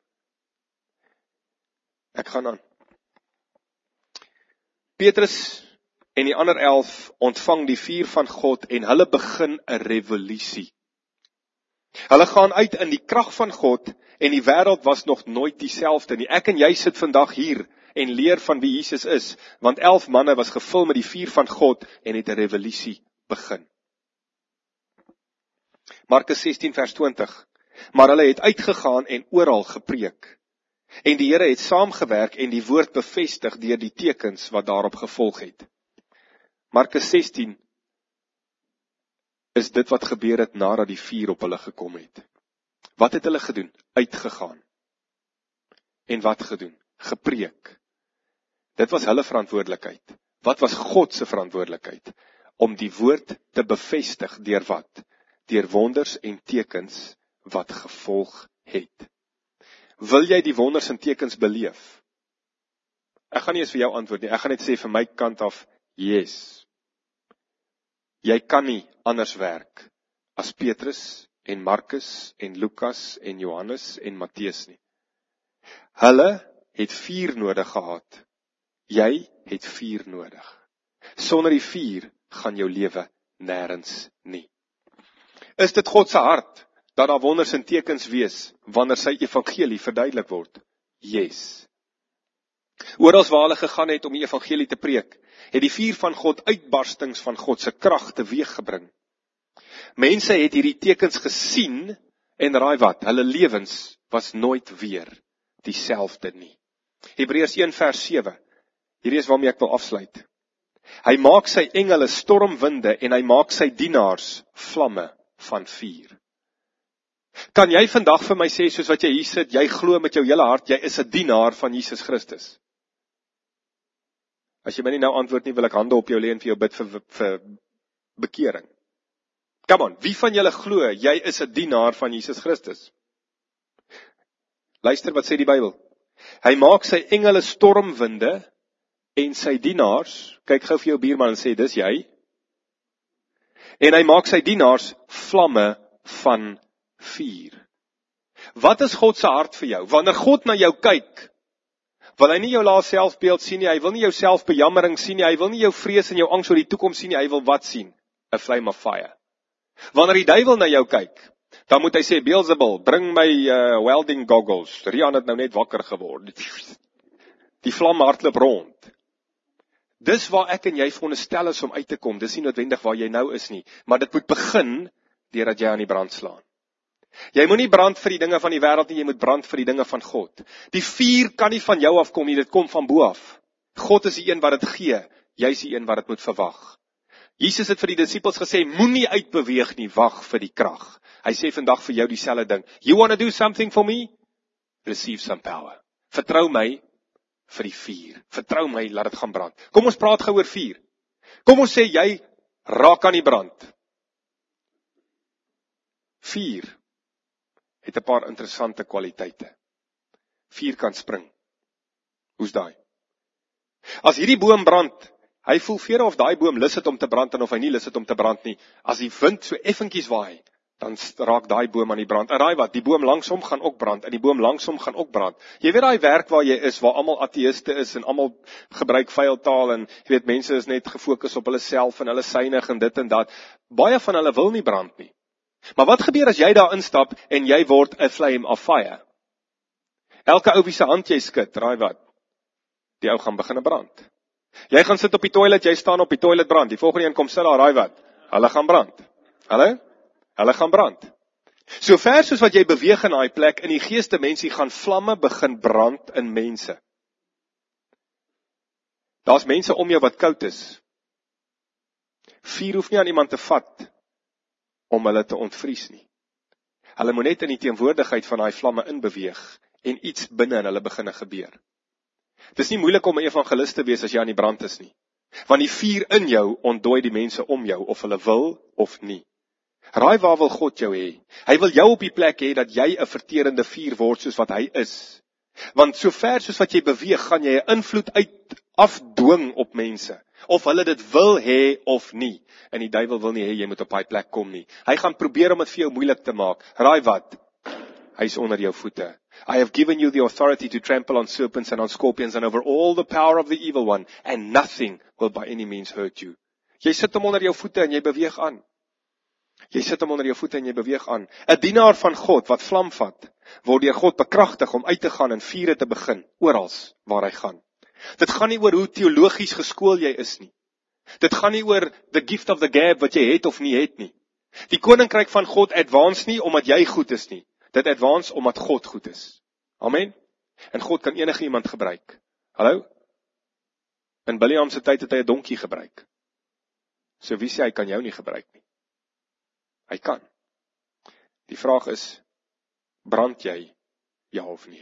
Ek gaan aan. Petrus en die ander elf ontvang die vuur van God en hulle begin 'n revolusie. Hulle gaan uit in die krag van God en die wêreld was nog nooit dieselfde nie. Ek en jy sit vandag hier en leer van wie Jesus is, want elf manne was gevul met die vuur van God en het 'n revolusie begin. Markus sestien vers twintig. Maar hulle het uitgegaan en oral gepreek. En die Here het saamgewerk en die woord bevestig deur die tekens wat daarop gevolg het. Markus sestien is dit wat gebeur het nadat die vuur op hulle gekom het. Wat het hulle gedoen? Uitgegaan. En wat gedoen? Gepreek. Dit was hulle verantwoordelikheid. Wat was God se verantwoordelikheid? Om die woord te bevestig deur wat? Deur wonders en tekens wat gevolg het. Wil jy die wonders en tekens beleef? Ek gaan nie eens vir jou antwoord nie, ek gaan net sê vir my kant af, yes. Jy kan nie anders werk as Petrus en Markus en Lukas en Johannes en Matteus nie. Hulle het vuur nodig gehad. Jy het vuur nodig. Sonder die vuur gaan jou lewe nêrens nie. Is dit God se hart dat daar wonders en tekens wees wanneer sy evangelie verduidelik word? Yes. Oral waar hulle gegaan het om die evangelie te preek, het die vuur van God uitbarstings van God se krag teweeggebring. Mense het hierdie tekens gesien en raai wat, hulle lewens was nooit weer dieselfde nie. Hebreërs een vers sewe. Hierdie is waarmee ek wil afsluit. Hy maak sy engele stormwinde en hy maak sy dienaars vlamme van vuur. Kan jy vandag vir my sê, soos wat jy hier sit, jy glo met jou hele hart, jy is 'n dienaar van Jesus Christus? As jy my nie nou antwoord nie, wil ek hande op jou lê en vir jou bid vir, vir bekering. Come on, wie van julle glo, jy is 'n dienaar van Jesus Christus? Luister wat sê die Bybel. Hy maak sy engele stormwinde en sy dienaars, kyk gou vir jou buurman en sê, dis jy. En hy maak sy dienaars vlamme van vuur. Wat is God se hart vir jou? Wanneer God na jou kyk, wil hy nie jou lae selfbeeld sien nie, hy wil nie jou selfbejammering sien nie, hy wil nie jou vrees en jou angs oor die toekoms sien nie, hy wil wat sien? A flame of fire. Wanneer die duiwel na jou kyk, dan moet hy sê, Beelzebul, bring my uh, welding goggles. Rian het nou net wakker geword. Die vlam hardloop rond. Dis waar ek en jy veronderstel is om uit te kom, dis nie noodwendig waar jy nou is nie, maar dit moet begin deurdat jy aan die brand slaan. Jy moet nie brand vir die dinge van die wêreld nie, jy moet brand vir die dinge van God. Die vuur kan nie van jou afkom nie, dit kom van bo af. God is die een wat dit gee, jy is die een wat dit moet verwag. Jesus het vir die disippels gesê, moenie uitbeweeg nie, wag vir die krag. Hy sê vandag vir jou dieselfde ding. You want to do something for me? Receive some power. Vertrou my vir die vuur. Vertrou my, laat dit gaan brand. Kom ons praat gou oor vuur. Kom ons sê jy raak aan die brand. Vuur het 'n paar interessante kwaliteite. Vuur kan spring. Hoe's daai? As hierdie boom brand, hy voel vere of daai boom lus het om te brand en of hy nie lus het om te brand nie. As die wind so effentjies waai, dan raak daai boom aan die brand. En raai wat, die boom langsom gaan ook brand en die boom langsom gaan ook brand. Jy weet daai werk waar jy is, waar almal ateïste is en almal gebruik vuil taal en jy weet mense is net gefokus op hulle self en hulle synig en dit en dat. Baie van hulle wil nie brand nie. Maar wat gebeur as jy daar instap en jy word 'n flame of fire? Elke ou wie se hand jy skud, raai wat? Die ou gaan begin brand. Jy gaan sit op die toilet, jy staan op die toilet brand. Die volgende een kom sit daar, raai wat? Hulle gaan brand. Hulle? Hulle gaan brand. So ver soos wat jy beweeg in daai plek, in die geeste mensie gaan vlamme begin brand in mense. Daar's mense om jou wat koud is. Vuur hoef nie aan iemand te vat om hulle te ontvries nie. Hulle moet net in die teenwoordigheid van daai vlamme inbeweeg en iets binne in hulle beginne gebeur. Dit is nie moeilik om 'n evangelis te wees as jy aan die brand is nie. Want die vuur in jou ontdooi die mense om jou of hulle wil of nie. Raai waar wil God jou hê? Hy wil jou op die plek hê dat jy 'n verterende vuur word soos wat hy is. Want so ver soos wat jy beweeg, gaan jy 'n invloed uit afdwing op mense. Of hulle dit wil hê of nie. En die duiwel wil nie hê jy moet op daai plek kom nie. Hy gaan probeer om dit vir jou moeilik te maak. Raai wat? Hy is onder jou voete. I have given you the authority to trample on serpents and on scorpions and over all the power of the evil one, and nothing will by any means hurt you. Jy sit hom onder jou voete en jy beweeg aan. Jy sit hom onder jou voete en jy beweeg aan. 'n Dienaar van God wat vlam vat, word deur God bekragtig om uit te gaan en vure te begin, oral waar hy gaan. Dit gaan nie oor hoe teologies geskool jy is nie. Dit gaan nie oor the gift of the gab wat jy het of nie het nie. Die koninkryk van God advance nie omdat jy goed is nie. Dit advance omdat God goed is. Amen. En God kan enige iemand gebruik. Hallo? In Biliam se tyd het hy 'n donkie gebruik. So wie sê hy kan jou nie gebruik nie? Hy kan. Die vraag is, brand jy, ja of nee?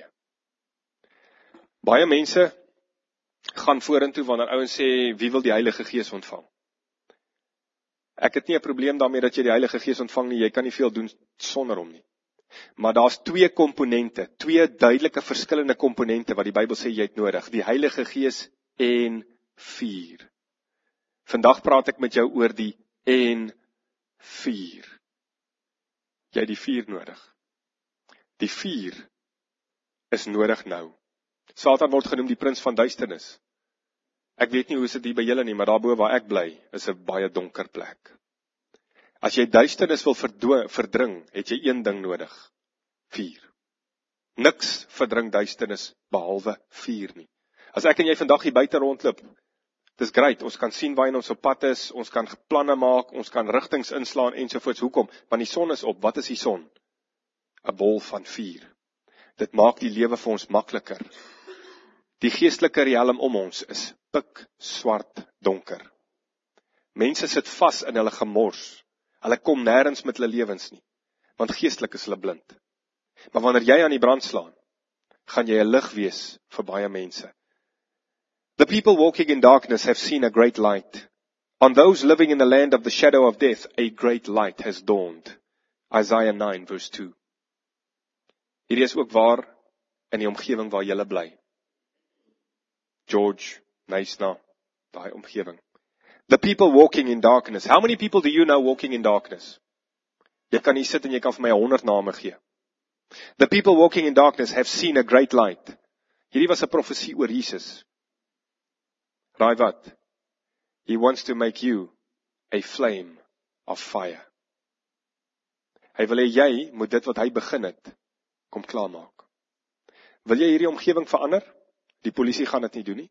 Baie mense gaan vorentoe wanneer ouens sê, wie wil die Heilige Gees ontvang? Ek het nie 'n probleem daarmee dat jy die Heilige Gees ontvang nie, jy kan nie veel doen sonder hom nie. Maar daar's twee komponente, twee duidelike verskillende komponente wat die Bybel sê jy het nodig, die Heilige Gees en vuur. Vandag praat ek met jou oor die en vuur. Jy het die vuur nodig. Die vuur is nodig nou. Satan word genoem die prins van duisternis. Ek weet nie hoe is dit hier by julle nie, maar daarbo waar ek bly, is 'n baie donker plek. As jy duisternis wil verdo- verdring, het jy een ding nodig. Vuur. Niks verdring duisternis, behalwe vuur nie. As ek en jy vandag hier buite rondloop, dis great, ons kan sien waar ons op pad is, ons kan planne maak, ons kan rigtings inslaan ensovoorts. Hoekom? Want die son is op. Wat is die son? 'n Bol van vuur. Dit maak die lewe vir ons makliker. Die geestelike riem om ons is pik swart donker. Mense sit vas in hulle gemors. Hulle kom nêrens met hulle lewens nie, want geestelik is hulle blind. Maar wanneer jy aan die brand slaan, gaan jy 'n lig wees vir baie mense. The people walking in darkness have seen a great light. On those living in the land of the shadow of death, a great light has dawned. Isaiah nine verse two. Hierdie is ook waar in die omgewing waar jy bly. George, Nysna, daai omgewing. The people walking in darkness. How many people do you know walking in darkness? Jy kan hier sit en jy kan vir my honderd name gee. The people walking in darkness have seen a great light. Hierdie was 'n profesie oor Jesus. Raai wat? He wants to make you a flame of fire. Hy wil hê jy moet dit wat hy begin het, kom klaarmaak. Wil jy hierdie omgewing verander? Die polisie gaan dit nie doen nie.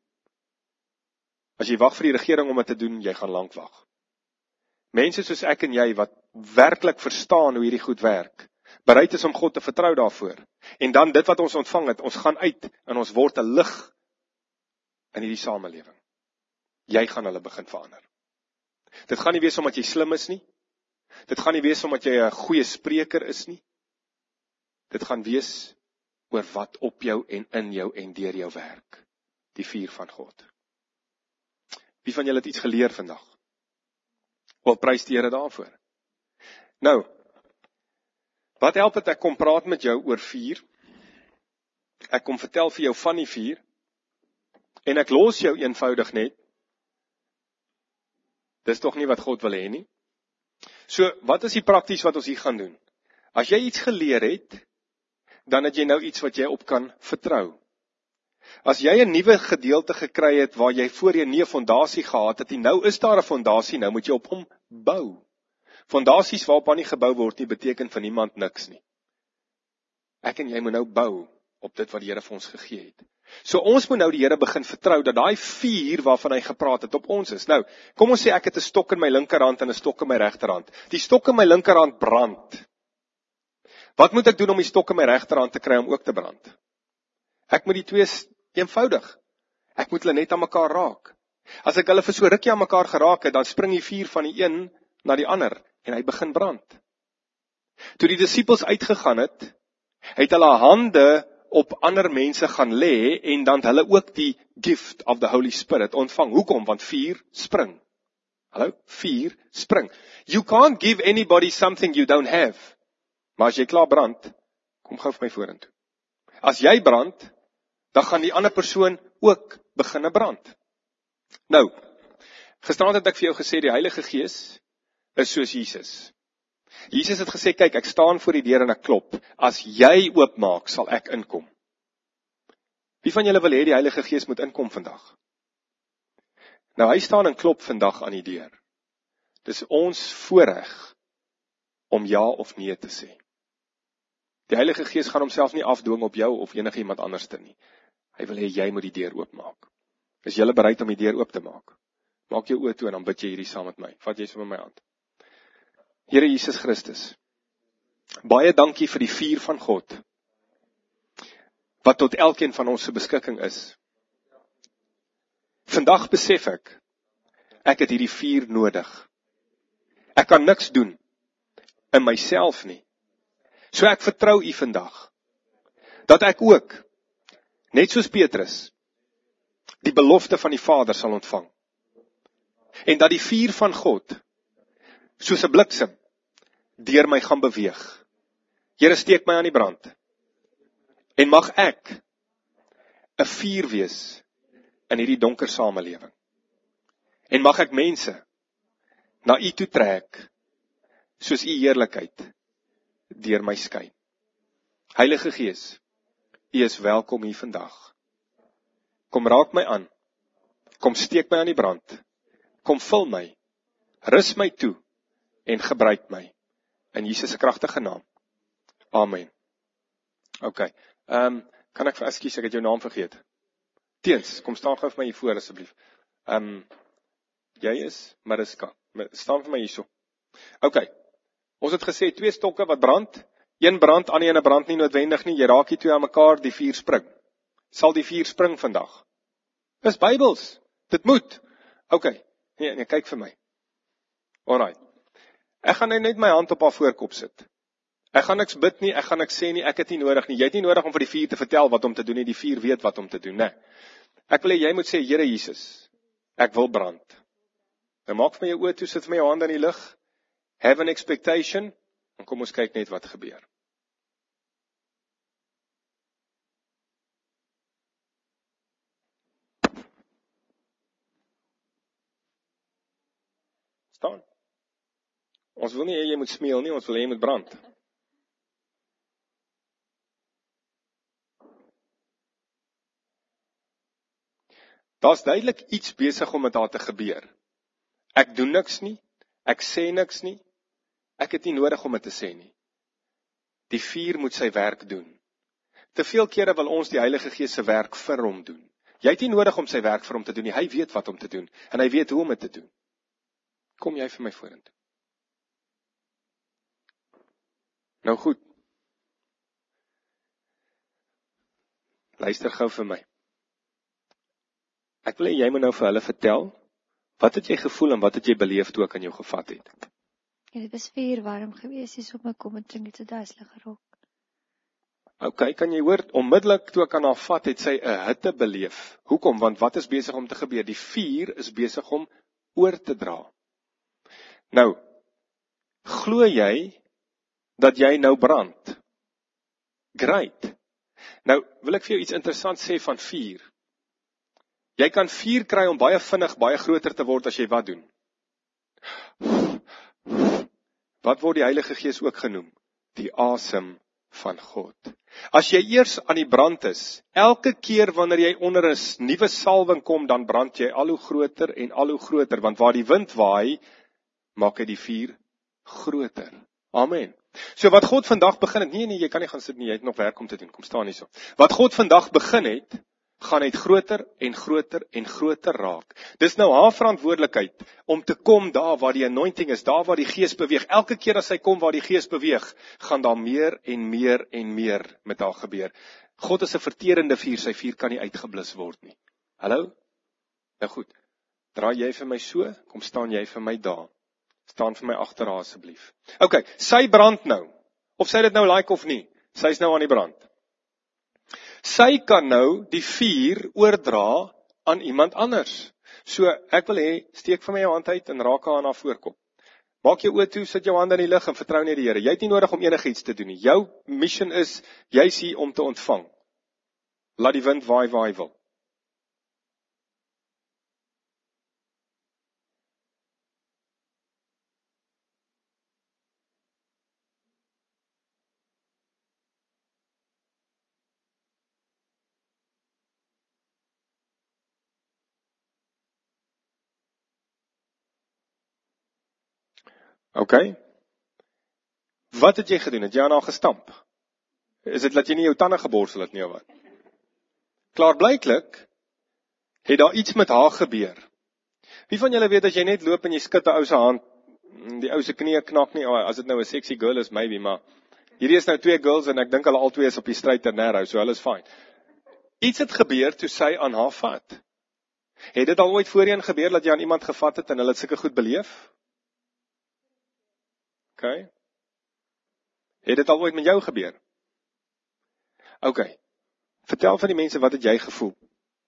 As jy wag vir die regering om dit te doen, jy gaan lank wag. Mense soos ek en jy wat werklik verstaan hoe hierdie goed werk, bereid is om God te vertrou daarvoor. En dan dit wat ons ontvang het, ons gaan uit en ons word 'n lig in hierdie samelewing. Jy gaan hulle begin verander. Dit gaan nie wees omdat jy slim is nie. Dit gaan nie wees omdat jy 'n goeie spreker is nie. Dit gaan wees oor wat op jou en in jou en deur jou werk. Die vuur van God. Wie van julle het iets geleer vandag? Wel, prys die Here daarvoor. Nou, wat help het ek kom praat met jou oor vuur? Ek kom vertel vir jou van die vuur, en ek los jou eenvoudig net. Dis tog nie wat God wil hê nie. So, wat is die prakties wat ons hier gaan doen? As jy iets geleer het, dan het jy nou iets wat jy op kan vertrou. As jy 'n nuwe gedeelte gekry het waar jy voorheen nie 'n fondasie gehad het, en nou is daar 'n fondasie, nou moet jy op hom bou. Fondasies waarop aan nie gebou word nie, beteken vir niemand niks nie. Ek en jy moet nou bou op dit wat die Here vir ons gegee het. So ons moet nou die Here begin vertrou dat daai vuur waarvan hy gepraat het op ons is. Nou, kom ons sê ek het 'n stok in my linkerhand en 'n stok in my regterhand. Die stok in my linkerhand brand. Wat moet ek doen om die stok in my regterhand te kry om ook te brand? Ek moet die twee eenvoudig. Ek moet hulle net aan mekaar raak. As ek hulle vir so rukkie aan mekaar geraak het, dan spring die vuur van die een na die ander en hy begin brand. Toe die disippels uitgegaan het, het hulle hande op ander mense gaan lê en dan het hulle ook die gift of the Holy Spirit ontvang. Hoekom? Want vuur spring. Hallo? Vuur spring. You can't give anybody something you don't have. Maar as jy klaar brand, kom gou vir my vorentoe. As jy brand, dan gaan die ander persoon ook beginne brand. Nou, gisterand het ek vir jou gesê, die Heilige Gees is soos Jesus. Jesus het gesê, kyk, ek staan voor die deur en ek klop. As jy oopmaak, sal ek inkom. Wie van julle wil hê die Heilige Gees moet inkom vandag? Nou, hy staan en klop vandag aan die deur. Dis ons voorreg om ja of nee te sê. Die Heilige Gees gaan homself nie afdwing op jou of enige iemand anders te nie. Hy wil hê jy moet die deur oopmaak. Is julle bereid om die deur oop te maak? Maak jou oë toe en dan bid jy hierdie saam met my. Vat jy sommer my hand. Here Jesus Christus, baie dankie vir die vuur van God, wat tot elkeen van ons se beskikking is. Vandag besef ek, ek het hierdie vuur nodig. Ek kan niks doen in myself nie. So ek vertrou U vandag, dat ek ook, net soos Petrus, die belofte van die Vader sal ontvang. En dat die vuur van God, soos 'n bliksem, deur my gaan beweeg. Here, steek my aan die brand. En mag ek 'n vuur wees in hierdie donker samelewing. En mag ek mense na U toe trek, soos U heerlikheid deur my skyn. Heilige Gees, U is welkom hier vandag. Kom raak my aan, kom steek my aan die brand, kom vul my, rus my toe en gebruik my. In Jesus se kragtige naam. Amen. Ok, um, kan ek vir ekskuus, ek het jou naam vergeet. Teens, kom staan gou vir my hier voor asseblief. Um, jy is Mariska, staan vir my hierso. Ok, ons het gesê twee stokke wat brand, een brand, ander ene brand nie noodwendig nie, jy raak die twee aan mekaar, die vuur spring. Sal die vuur spring vandag? Dis Bybels, dit moet. Ok, nee, nee, kyk vir my. Alright. Ek gaan net my hand op haar voorkop sit. Ek gaan niks bid nie, ek gaan niks sê nie, ek het nie nodig nie. Jy het nie nodig om vir die vuur te vertel wat om te doen nie, die vuur weet wat om te doen, nee. Ek wil hê jy moet sê, Here Jesus, ek wil brand. Nou maak vir my jou oë toe, sit vir my jou hand in die lug, have an expectation, en kom ons kyk net wat gebeur. Staan. Ons wil nie hê jy moet smeel nie, ons wil hê jy moet brand. Daar's duidelik iets besig om met haar te gebeur. Ek doen niks nie, ek sê niks nie, ek het nie nodig om dit te sê nie. Die vuur moet sy werk doen. Te veel kere wil ons die Heilige Gees se werk vir hom doen. Jy het nie nodig om sy werk vir hom te doen nie, hy weet wat om te doen, en hy weet hoe om dit te doen. Kom jy vir my vorentoe. Nou goed. Luister gou vir my. Ek wil hê jy moet nou vir hulle vertel, wat het jy gevoel en wat het jy beleef toe ek aan jou gevat het? Ja, dit was vier warm gewees, is op my kom en drink het so duiselig geraak. Ok, kan jy hoor, onmiddellik toe ek aan haar vat, het sy 'n hitte beleef. Hoekom? Want wat is besig om te gebeur? Die vuur is besig om oor te dra. Nou, glo jy dat jy nou brand? Great. Nou, wil ek vir jou iets interessant sê van vuur. Jy kan vuur kry om baie vinnig, baie groter te word as jy wat doen. Wat word die Heilige Gees ook genoem? Die asem van God. As jy eers aan die brand is, elke keer wanneer jy onder 'n nuwe salwing kom, dan brand jy al hoe groter en al hoe groter, want waar die wind waai, maak hy die vuur groter. Amen. So wat God vandag begin het, nee nee, jy kan nie gaan sit nie, jy het nog werk om te doen, kom staan hierso. Wat God vandag begin het, gaan het groter en groter en groter raak. Dis nou haar verantwoordelikheid om te kom daar waar die anointing is, daar waar die Gees beweeg. Elke keer as sy kom waar die Gees beweeg, gaan daar meer en meer en meer met haar gebeur. God is 'n verterende vuur, sy vuur kan nie uitgeblus word nie. Hallo? Nou goed, draai jy vir my so, kom staan jy vir my daar. Staan vir my agter haar asseblief. Ok, sy brand nou, of sy dit nou like of nie, sy is nou aan die brand. Sy kan nou die vuur oordra aan iemand anders. So, ek wil hê, steek vir my jou hand uit en raak haar aan haar voorkop. Maak jou oë toe, sit jou hand in die lug en vertrou net die Here. Jy het nie nodig om enigiets te doen nie. Jou mission is, jy is hier om te ontvang. Laat die wind waai waar hy wil. OK? Wat het jy gedoen? Het jy aan haar gestamp? Is dit dat jy nie jou tande geborsel het nie of wat? Klaarblyklik het daar iets met haar gebeur. Wie van julle weet as jy net loop en jy skud 'n ou se hand, die ou se knie knak nie, as dit nou 'n sexy girl is, maybe, maar hierdie is nou twee girls en ek dink hulle albei is op die stryd en narrow, so hulle is fine. Iets het gebeur toe sy aan haar vat. Het dit al ooit voorheen gebeur dat jy aan iemand gevat het en hulle het sulke goed beleef? OK. Het dit al ooit met jou gebeur? OK. Vertel van die mense, wat het jy gevoel?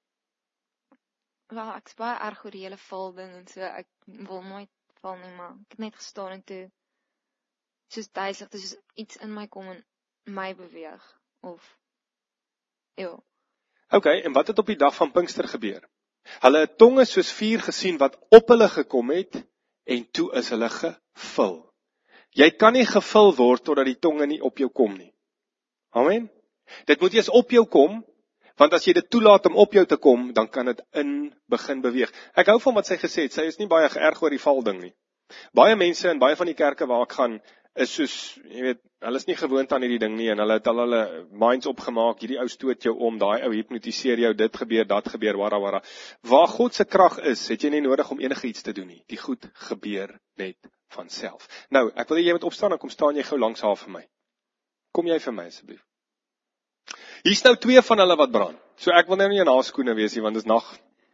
Wel, ek is baie erg oor die hele val ding en so, ek wil nooit val nie, maar ek het net gestaan en toe, soos duiselig, soos iets in my kom en my beweeg, of, eeuw. OK, en wat het op die dag van Pinkster gebeur? Hulle het tonge soos vuur gesien wat op hulle gekom het, en toe is hulle gevul. Jy kan nie gevul word, totdat die tonge nie op jou kom nie. Amen? Dit moet eers op jou kom, want as jy dit toelaat om op jou te kom, dan kan dit in begin beweeg. Ek hou van wat sy gesê het, sy is nie baie geërg oor die val ding nie. Baie mense in baie van die kerke waar ek gaan, is soos, jy weet, hulle is nie gewoond aan hierdie ding nie, en hulle het al hulle minds opgemaak, hierdie ou stoot jou om, daai ou hypnotiseer jou, dit gebeur, dat gebeur, wara wara. Waar God se krag is, het jy nie nodig om enige iets te doen nie. Die goed gebeur net van self. Nou, ek wil jy moet opstaan en kom staan jy gou langs haar vir my. Kom jy vir my asseblief. Hier's nou twee van hulle wat brand. So ek wil nou nie in haar skoene wees nie, want dit is nag.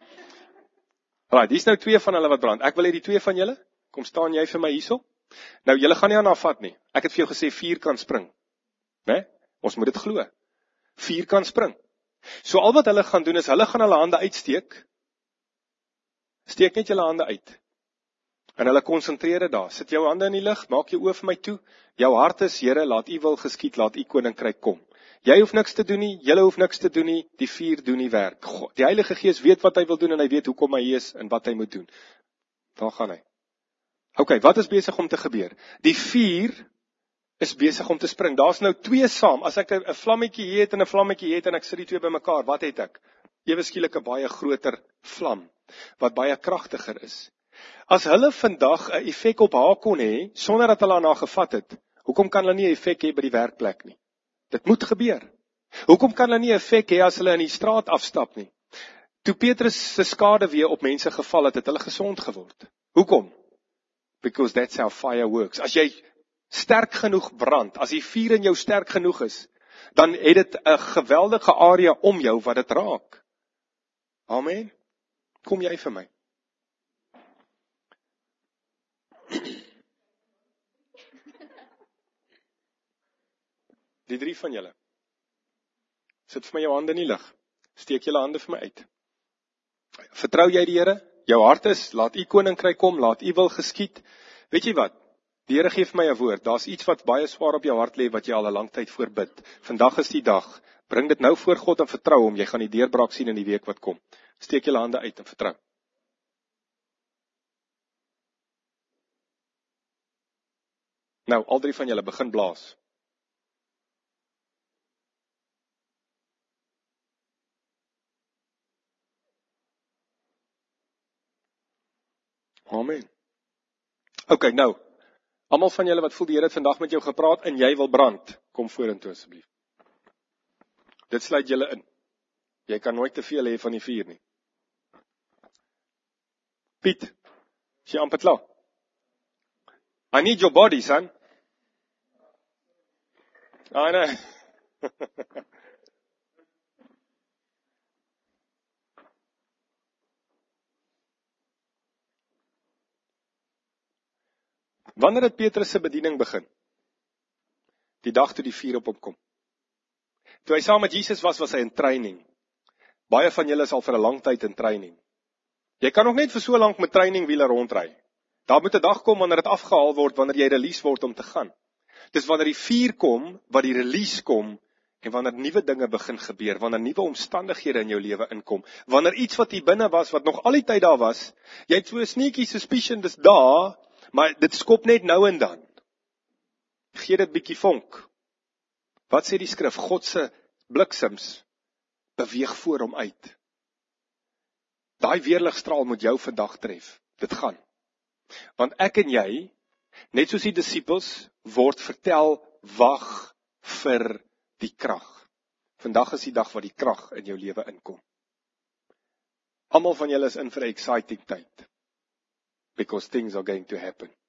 Right, hier's nou twee van hulle wat brand. Ek wil hê die twee van julle, kom staan jy vir my hierso. Nou, julle gaan nie aan haar vat nie. Ek het vir jou gesê, vier kan spring. Né? Ons moet dit glo. Vier kan spring. So al wat hulle gaan doen is, hulle gaan hulle hande uitsteek. Steek net julle hande uit. En hulle konsentreer dit daar. Sit jou hande in die lug, maak jou oë vir my toe. Jou hart is, Here, laat U wil geskied, laat U koninkryk kom. Jy hoef niks te doen nie, julle hoef niks te doen nie, die vier doen die werk. God, die Heilige Gees weet wat hy wil doen en hy weet hoekom hy hier is en wat hy moet doen. Waar gaan hy? OK, wat is besig om te gebeur? Die vier is besig om te spring. Daar's nou twee saam. As ek 'n vlammetjie hier het en 'n vlammetjie het en ek sit die twee bymekaar, wat het ek? Ewe skielik 'n baie groter vlam wat baie kragtiger is. As hulle vandag 'n effek op haar kon hê sonder dat hulle aan haar gevat het, hoekom kan hulle nie 'n effek hê by die werkplek nie? Dit moet gebeur. Hoekom kan hulle nie 'n effek hê as hulle in die straat afstap nie? Toe Petrus se skade weer op mense geval het, het hulle gesond geword. Hoekom? Because that's how fire works. As jy sterk genoeg brand, as die vuur in jou sterk genoeg is, dan het dit 'n geweldige area om jou wat dit raak. Amen. Kom jy vir my? Die drie van julle. Sit vir my jou hande in die lug. Steek julle hande vir my uit. Vertrou jy die Here? Jou hart is, laat U koninkryk kom, laat U wil geskied. Weet jy wat? Die Here gee vir my 'n woord. Daar's iets wat baie swaar op jou hart lê wat jy al 'n lang tyd voorbid. Vandag is die dag. Bring dit nou voor God en vertrou hom. Jy gaan die deurbraak sien in die week wat kom. Steek julle hande uit en vertrou. Nou, al drie van julle begin blaas. Amen. OK, nou, almal van julle wat voel die Here het vandag met jou gepraat en jy wil brand, kom vorentoe asseblief. Dit sluit julle in. Jy kan nooit te veel hê van die vuur nie. Piet, is jy amper klaar? I need your body, son. I know. Wanneer het Petrus se bediening begin? Die dag toe die vuur op hom kom. Toe hy saam met Jesus was, was hy in training. Baie van julle is al vir 'n lang tyd in training. Jy kan nog net vir so lank met trainingwiele rondry. Daar moet 'n dag kom wanneer dit afgehaal word, wanneer jy release word om te gaan. Dis wanneer die vuur kom, wat die release kom, en wanneer nuwe dinge begin gebeur, wanneer nuwe omstandighede in jou lewe inkom, wanneer iets wat hier binne was, wat nog al die tyd daar was, jy het so 'n sneaky suspicion, dis daar, maar dit skop net nou en dan. Gee dit bietjie vonk. Wat sê die skrif? God se bliksems beweeg voor hom uit. Daai weerligstraal moet jou vandag tref. Dit gaan. Want ek en jy Net soos die disippels word vertel, wag vir die krag. Vandag is die dag wat die krag in jou lewe inkom. Almal van julle is in vir 'n exciting tyd. Because things are going to happen.